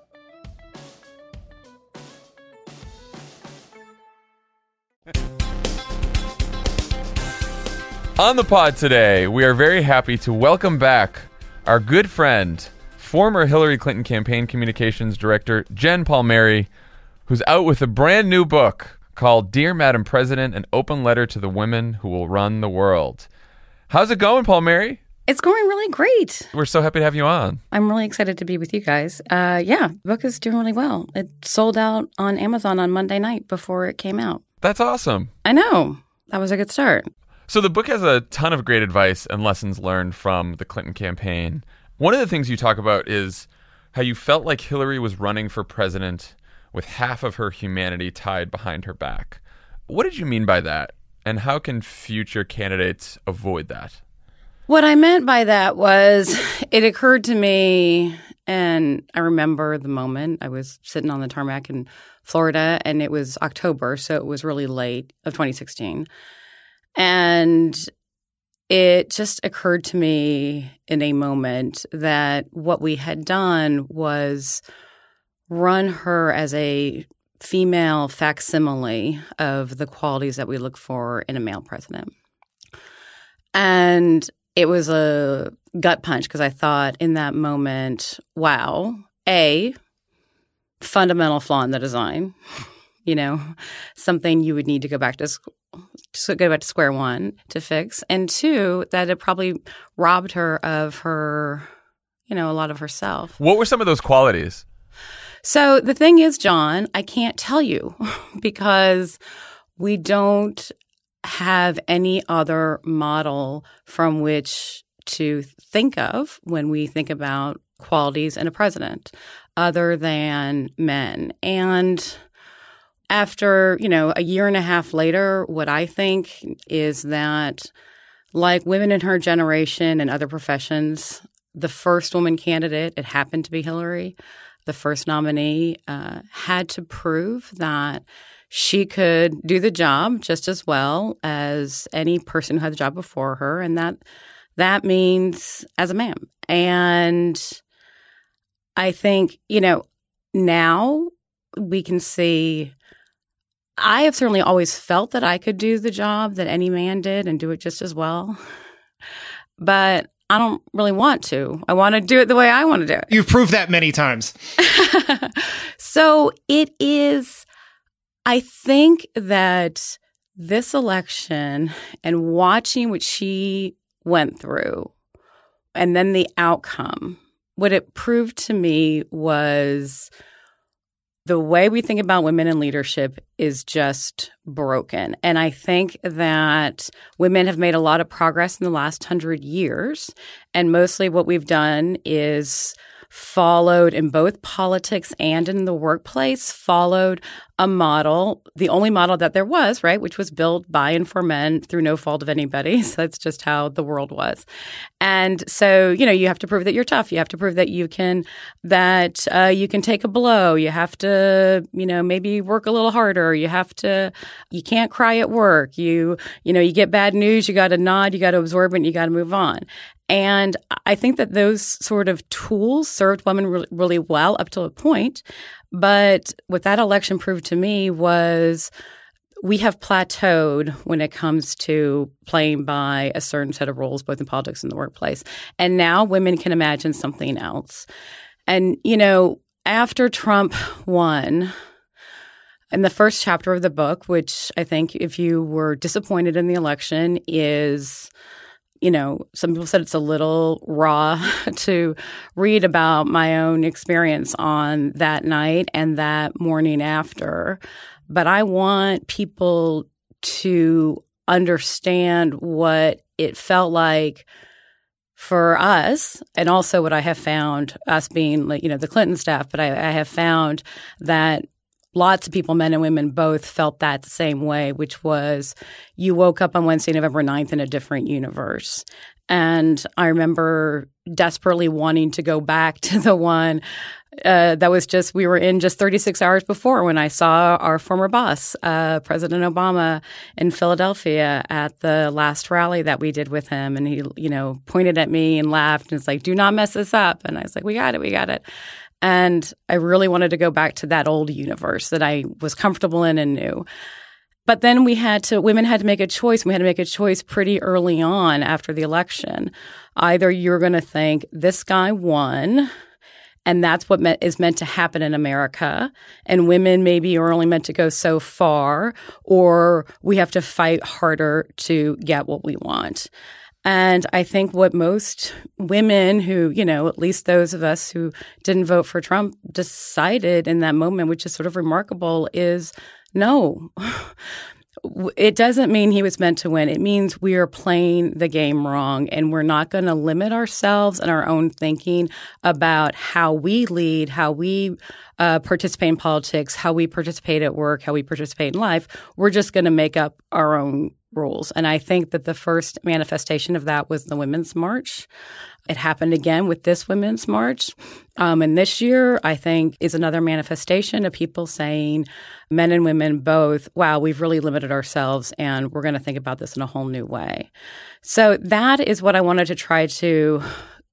On the pod today, we are very happy to welcome back our good friend, former Hillary Clinton campaign communications director, Jen Palmieri, who's out with a brand new book called Dear Madam President, an open letter to the women who will run the world. How's it going, Palmieri? It's going really great. We're so happy to have you on. I'm really excited to be with you guys. The book is doing really well. It sold out on Amazon on Monday night before it came out. That's awesome. I know. That was a good start. So the book has a ton of great advice and lessons learned from the Clinton campaign. One of the things you talk about is how you felt like Hillary was running for president with half of her humanity tied behind her back. What did you mean by that? And how can future candidates avoid that? What I meant by that was it occurred to me, and I remember the moment. I was sitting on the tarmac in Florida, and it was October, so it was really late of 2016. And it just occurred to me in a moment that what we had done was run her as a female facsimile of the qualities that we look for in a male president. And it was a gut punch because I thought in that moment, wow, A, fundamental flaw in the design, something you would need to go back to square one to fix. And 2, that it probably robbed her of her, a lot of herself. What were some of those qualities? So the thing is, John, I can't tell you because we don't have any other model from which to think of when we think about qualities in a president other than men. And after, a year and a half later, what I think is that like women in her generation and other professions, the first woman candidate, it happened to be Hillary, the first nominee, had to prove that she could do the job just as well as any person who had the job before her, and that means as a man. And I think, now we can see I have certainly always felt that I could do the job that any man did and do it just as well. But I don't really want to. I want to do it the way I want to do it. You've proved that many times. So it is, I think that this election and watching what she went through and then the outcome, what it proved to me was the way we think about women in leadership is just broken. And I think that women have made a lot of progress in the last 100 years. And mostly what we've done is followed in both politics and in the workplace, followed a model, the only model that there was, right, which was built by and for men through no fault of anybody. So that's just how the world was. And so, you have to prove that you're tough. You have to prove that you can take a blow. You have to, maybe work a little harder. You can't cry at work. You get bad news, you got to nod, you got to absorb it, and you got to move on. And I think that those sort of tools served women really well up to a point. But what that election proved to me was we have plateaued when it comes to playing by a certain set of rules, both in politics and the workplace. And now women can imagine something else. And, after Trump won, in the first chapter of the book, which I think if you were disappointed in the election is – some people said it's a little raw to read about my own experience on that night and that morning after. But I want people to understand what it felt like for us, and also what I have found, us being the Clinton staff, but I have found that lots of people, men and women, both felt that the same way, which was you woke up on Wednesday, November 9th in a different universe. And I remember desperately wanting to go back to the one that was we were in just 36 hours before when I saw our former boss, President Obama, in Philadelphia at the last rally that we did with him. And he, pointed at me and laughed and was like, "Do not mess this up." And I was like, we got it. And I really wanted to go back to that old universe that I was comfortable in and knew. But then women had to make a choice. We had to make a choice pretty early on after the election. Either you're going to think this guy won, and that's what is meant to happen in America, and women maybe are only meant to go so far, or we have to fight harder to get what we want. And I think what most women who, at least those of us who didn't vote for Trump decided in that moment, which is sort of remarkable, is no. It doesn't mean he was meant to win. It means we are playing the game wrong, and we're not going to limit ourselves and our own thinking about how we lead, how we participate in politics, how we participate at work, how we participate in life. We're just going to make up our own rules. And I think that the first manifestation of that was the Women's March. It happened again with this Women's March. And this year, I think, is another manifestation of people saying, men and women both, wow, we've really limited ourselves and we're going to think about this in a whole new way. So that is what I wanted to try to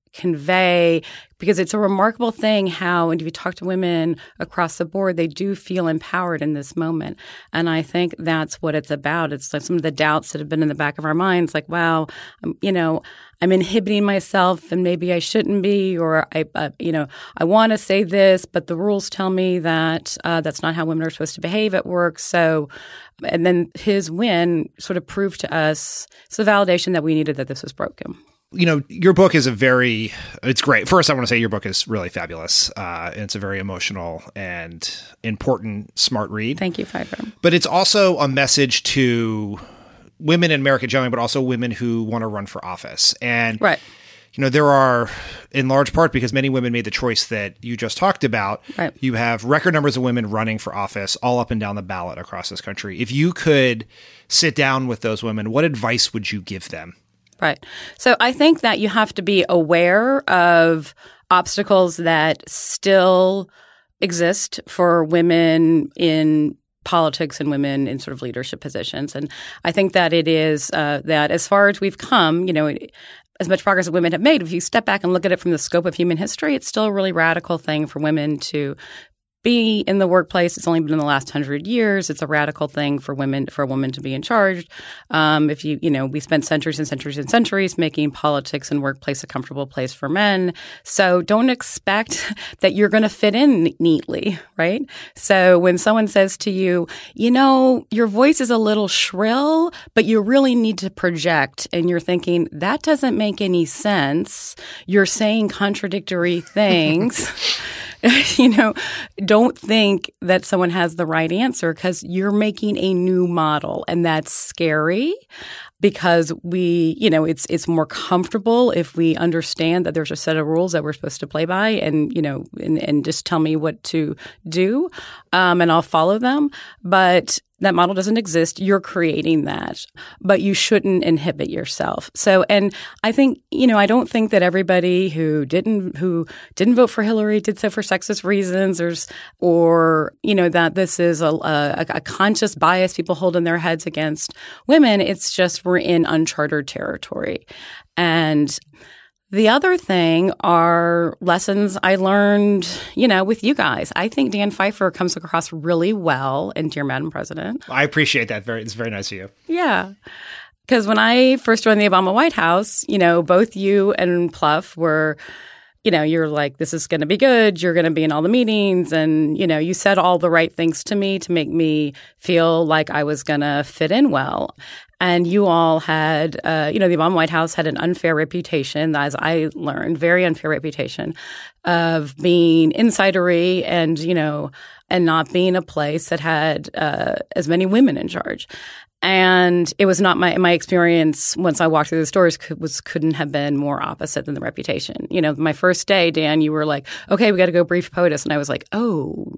convey, because it's a remarkable thing how, and if you talk to women across the board, they do feel empowered in this moment. And I think that's what it's about. It's like some of the doubts that have been in the back of our minds, like, wow, I'm inhibiting myself and maybe I shouldn't be, or I want to say this, but the rules tell me that that's not how women are supposed to behave at work. So, and then his win sort of proved to us, it's the validation that we needed that this was broken. Your book is it's great. First, I want to say your book is really fabulous. And it's a very emotional and important, smart read. Thank you, Pfeiffer. But it's also a message to women in America generally, but also women who want to run for office. And, right. There are, in large part, because many women made the choice that you just talked about, right. You have record numbers of women running for office all up and down the ballot across this country. If you could sit down with those women, what advice would you give them? Right. So I think that you have to be aware of obstacles that still exist for women in politics and women in sort of leadership positions. And I think that it is that as far as we've come, as much progress as women have made, if you step back and look at it from the scope of human history, it's still a really radical thing for women to be in the workplace. It's only been in the last 100 years. It's a radical thing for a woman to be in charge. We spent centuries and centuries and centuries making politics and workplace a comfortable place for men. So don't expect that you're going to fit in neatly, right? So when someone says to you, your voice is a little shrill, but you really need to project, and you're thinking, that doesn't make any sense. You're saying contradictory things. Don't think that someone has the right answer, because you're making a new model, and that's scary because it's more comfortable if we understand that there's a set of rules that we're supposed to play by, and just tell me what to do, and I'll follow them. But that model doesn't exist. You're creating that, but you shouldn't inhibit yourself. So, and I think, I don't think that everybody who didn't vote for Hillary did so for sexist reasons, or that this is a conscious bias people hold in their heads against women. It's just we're in uncharted territory. And the other thing are lessons I learned, with you guys. I think Dan Pfeiffer comes across really well in Dear Madam President. I appreciate that. It's very nice of you. Yeah. Because when I first joined the Obama White House, both you and Pluff were, you're like, this is going to be good. You're going to be in all the meetings. And, you said all the right things to me to make me feel like I was going to fit in well. And you all had, the Obama White House had an unfair reputation, as I learned, very unfair reputation of being insidery and, and not being a place that had as many women in charge. And it was not my experience once I walked through the stores couldn't have been more opposite than the reputation. My first day, Dan, you were like, okay, we got to go brief POTUS. And I was like, oh,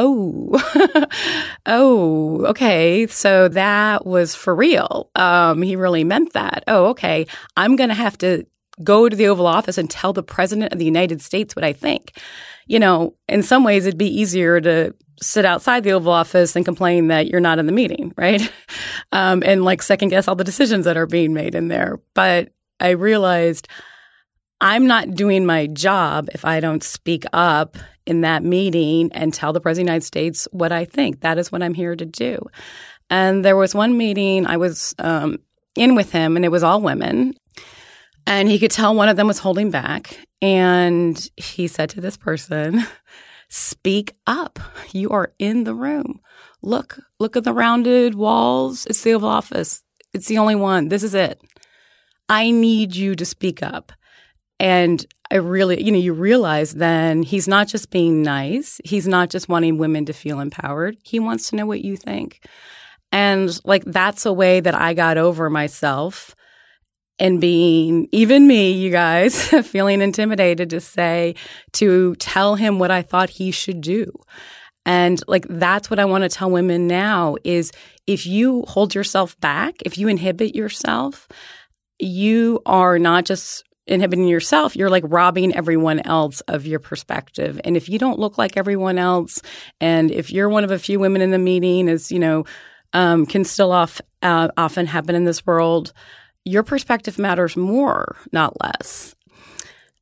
okay. So that was for real. He really meant that. Oh, okay. I'm going to have to go to the Oval Office and tell the President of the United States what I think. In some ways it'd be easier to sit outside the Oval Office and complain that you're not in the meeting, right? And second guess all the decisions that are being made in there. But I realized I'm not doing my job if I don't speak up in that meeting and tell the President of the United States what I think. That is what I'm here to do. And there was one meeting I was in with him, and it was all women. And he could tell one of them was holding back. And he said to this person, speak up. You are in the room. Look at the rounded walls. It's the Oval Office. It's the only one. This is it. I need you to speak up. And I really, you realize then he's not just being nice. He's not just wanting women to feel empowered. He wants to know what you think. And that's a way that I got over myself and being, even me, you guys, feeling intimidated to tell him what I thought he should do. And that's what I want to tell women now is if you hold yourself back, if you inhibit yourself, you are not just inhibiting yourself, you're robbing everyone else of your perspective. And if you don't look like everyone else, and if you're one of a few women in the meeting, as can still often happen in this world, your perspective matters more, not less.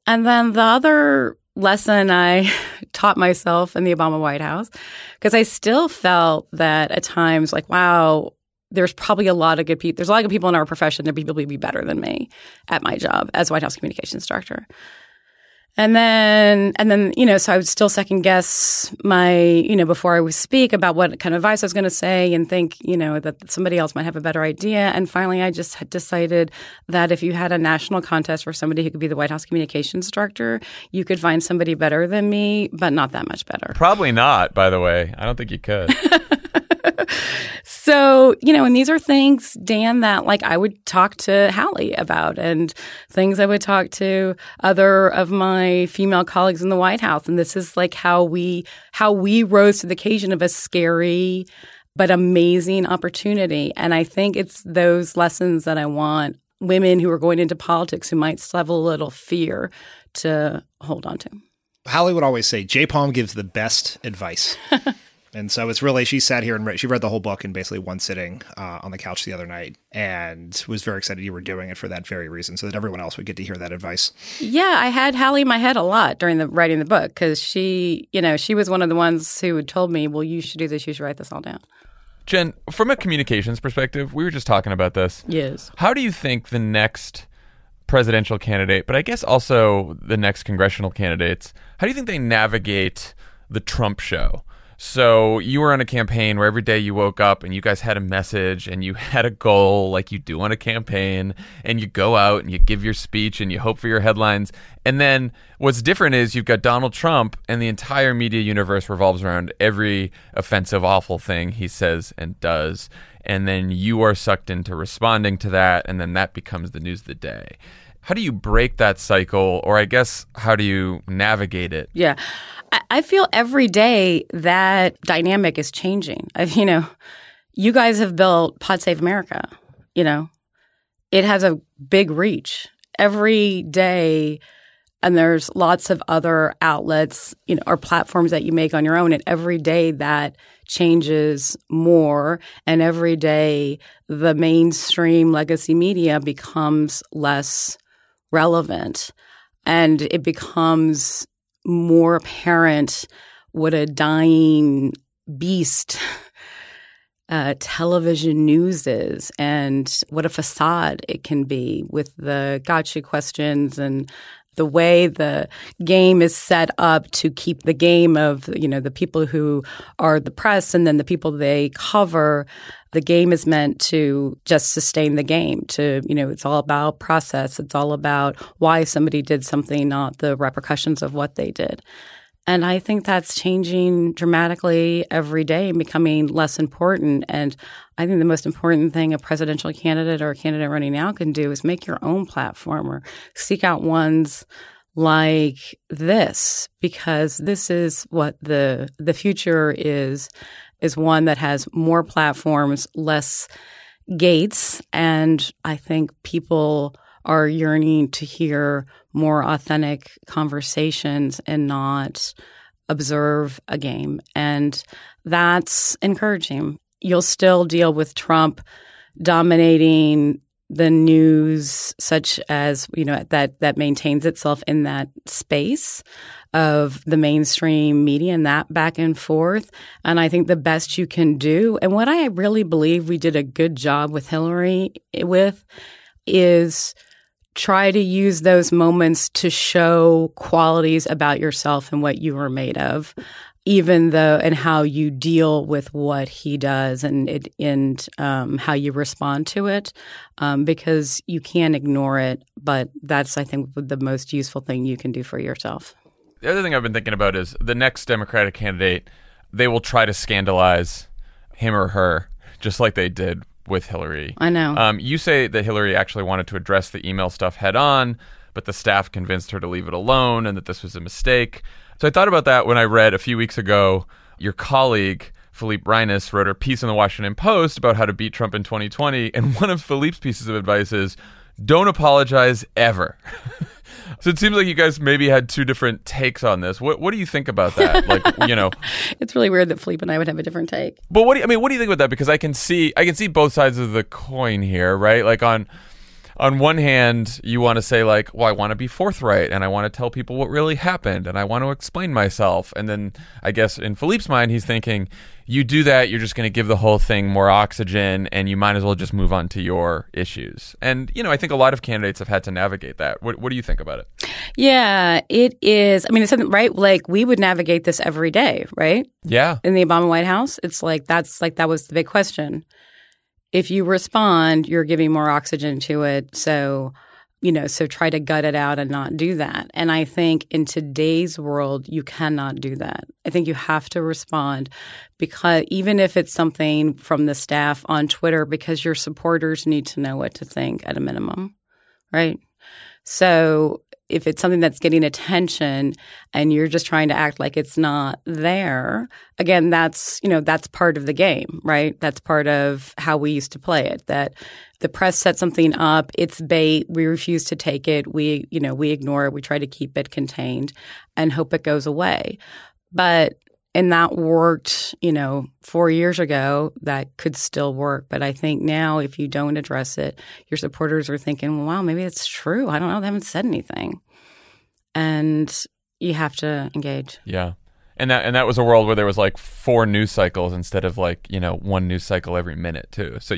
And then the other lesson I taught myself in the Obama White House, because I still felt that at times, like, wow, there's probably a lot of good people. There's a lot of good people in our profession. There are people who would be better than me at my job as White House communications director. And then, so I would still second guess before I would speak about what kind of advice I was going to say and think, that somebody else might have a better idea. And finally, I just had decided that if you had a national contest for somebody who could be the White House communications director, you could find somebody better than me, but not that much better. Probably not, by the way. I don't think you could. So, and these are things, Dan, that like I would talk to Hallie about and things I would talk to other of my female colleagues in the White House. And this is like how we rose to the occasion of a scary but amazing opportunity. And I think it's those lessons that I want women who are going into politics who might still have a little fear to hold on to. Hallie would always say, J. Palm gives the best advice. And so it's really, she sat here and she read the whole book in basically one sitting on the couch the other night and was very excited you were doing it for that very reason, so that everyone else would get to hear that advice. Yeah, I had Hallie in my head a lot during writing the book because she was one of the ones who had told me, well, you should do this, you should write this all down. Jen, from a communications perspective, we were just talking about this. Yes. How do you think the next presidential candidate, but I guess also the next congressional candidates, how do you think they navigate the Trump show? So you were on a campaign where every day you woke up and you guys had a message and you had a goal like you do on a campaign, and you go out and you give your speech and you hope for your headlines. And then what's different is you've got Donald Trump and the entire media universe revolves around every offensive, awful thing he says and does. And then you are sucked into responding to that, and then that becomes the news of the day. How do you break that cycle, or I guess how do you navigate it? Yeah. I feel every day that dynamic is changing. You guys have built Pod Save America. It has a big reach every day, and there's lots of other outlets, or platforms that you make on your own. And every day that changes more, and every day the mainstream legacy media becomes less relevant, and it becomes more apparent what a dying beast television news is, and what a facade it can be with the gotcha questions and the way the game is set up to keep the game of, the people who are the press and then the people they cover. The game is meant to just sustain the game. It's all about process. It's all about why somebody did something, not the repercussions of what they did. And I think that's changing dramatically every day and becoming less important. And I think the most important thing a presidential candidate or a candidate running now can do is make your own platform or seek out ones like this, because this is what the future is one that has more platforms, less gates. And I think people are yearning to hear more authentic conversations and not observe a game. And that's encouraging. You'll still deal with Trump dominating the news, such as, that maintains itself in that space of the mainstream media and that back and forth. And I think the best you can do, and what I really believe we did a good job with Hillary with, is try to use those moments to show qualities about yourself and what you are made of, and how you deal with what he does and how you respond to it, because you can't ignore it. But that's, I think, the most useful thing you can do for yourself. The other thing I've been thinking about is the next Democratic candidate, they will try to scandalize him or her, just like they did with Hillary. I know. You say that Hillary actually wanted to address the email stuff head on, but the staff convinced her to leave it alone and that this was a mistake. So I thought about that when I read a few weeks ago your colleague, Philippe Reines, wrote a piece in the Washington Post about how to beat Trump in 2020. And one of Philippe's pieces of advice is, don't apologize ever. So it seems like you guys maybe had two different takes on this. What do you think about that? It's really weird that Philippe and I would have a different take. But what do you think about that? Because I can see both sides of the coin here, right? Like on one hand, you want to say like, well, I want to be forthright and I want to tell people what really happened and I want to explain myself. And then I guess in Philippe's mind, he's thinking, you do that, you're just going to give the whole thing more oxygen and you might as well just move on to your issues. And, I think a lot of candidates have had to navigate that. What do you think about it? Yeah, it is. I mean, it's something, right? Like we would navigate this every day, right? Yeah. In the Obama White House, it's like that was the big question. If you respond, you're giving more oxygen to it. So try to gut it out and not do that. And I think in today's world, you cannot do that. I think you have to respond because even if it's something from the staff on Twitter, because your supporters need to know what to think at a minimum, right? So if it's something that's getting attention and you're just trying to act like it's not there, again, that's part of the game, right? That's part of how we used to play it, that the press sets something up, it's bait, we refuse to take it, we ignore it, we try to keep it contained and hope it goes away. And that worked, 4 years ago. That could still work. But I think now if you don't address it, your supporters are thinking, well, wow, maybe it's true. I don't know. They haven't said anything. And you have to engage. Yeah. And that was a world where there was like 4 news cycles instead of like, 1 news cycle every minute too. So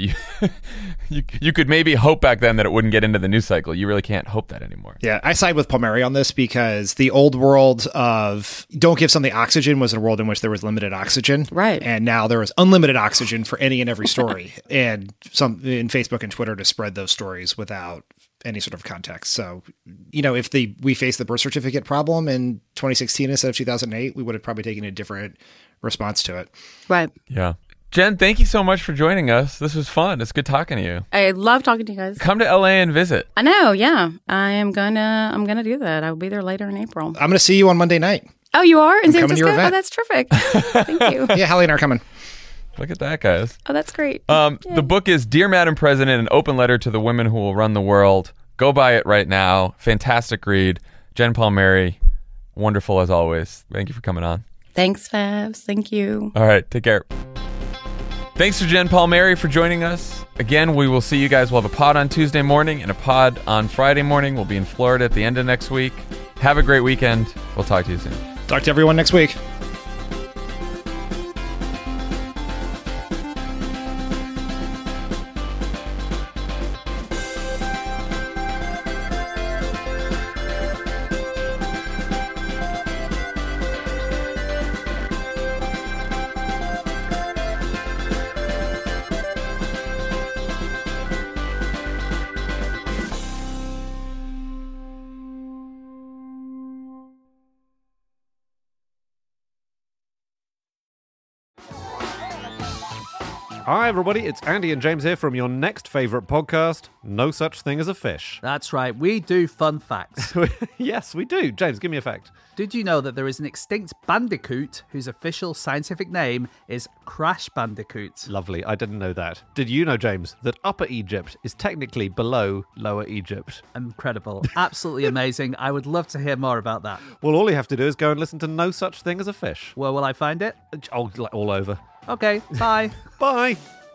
you could maybe hope back then that it wouldn't get into the news cycle. You really can't hope that anymore. Yeah, I side with Palmieri on this because the old world of don't give something oxygen was a world in which there was limited oxygen. Right. And now there is unlimited oxygen for any and every story. And some in Facebook and Twitter to spread those stories without any sort of context. So, if we faced the birth certificate problem in 2016 instead of 2008, we would have probably taken a different response to it. Right. Yeah. Jen, thank you so much for joining us. This was fun. It's good talking to you. I love talking to you guys. Come to LA and visit. I know. Yeah. I'm gonna do that. I'll be there later in April. I'm gonna see you on Monday night. Oh, you are in San Francisco? To your event. Oh, that's terrific. Thank you. Yeah, Hallie and I are coming. Look at that, guys. Oh, that's great. The book is Dear Madam President, an open letter to the women who will run the world. Go buy it right now. Fantastic read. Jen Palmieri, wonderful as always. Thank you for coming on. Thanks, Fabs. Thank you. All right, take care. Thanks to Jen Palmieri for joining us. Again, we will see you guys. We'll have a pod on Tuesday morning and a pod on Friday morning. We'll be in Florida at the end of next week. Have a great weekend. We'll talk to you soon. Talk to everyone next week. Hi, everybody. It's Andy and James here from your next favourite podcast, No Such Thing as a Fish. That's right. We do fun facts. Yes, we do. James, give me a fact. Did you know that there is an extinct bandicoot whose official scientific name is Crash Bandicoot? Lovely. I didn't know that. Did you know, James, that Upper Egypt is technically below Lower Egypt? Incredible. Absolutely amazing. I would love to hear more about that. Well, all you have to do is go and listen to No Such Thing as a Fish. Where will I find it? Oh, all over. Okay, bye. Bye.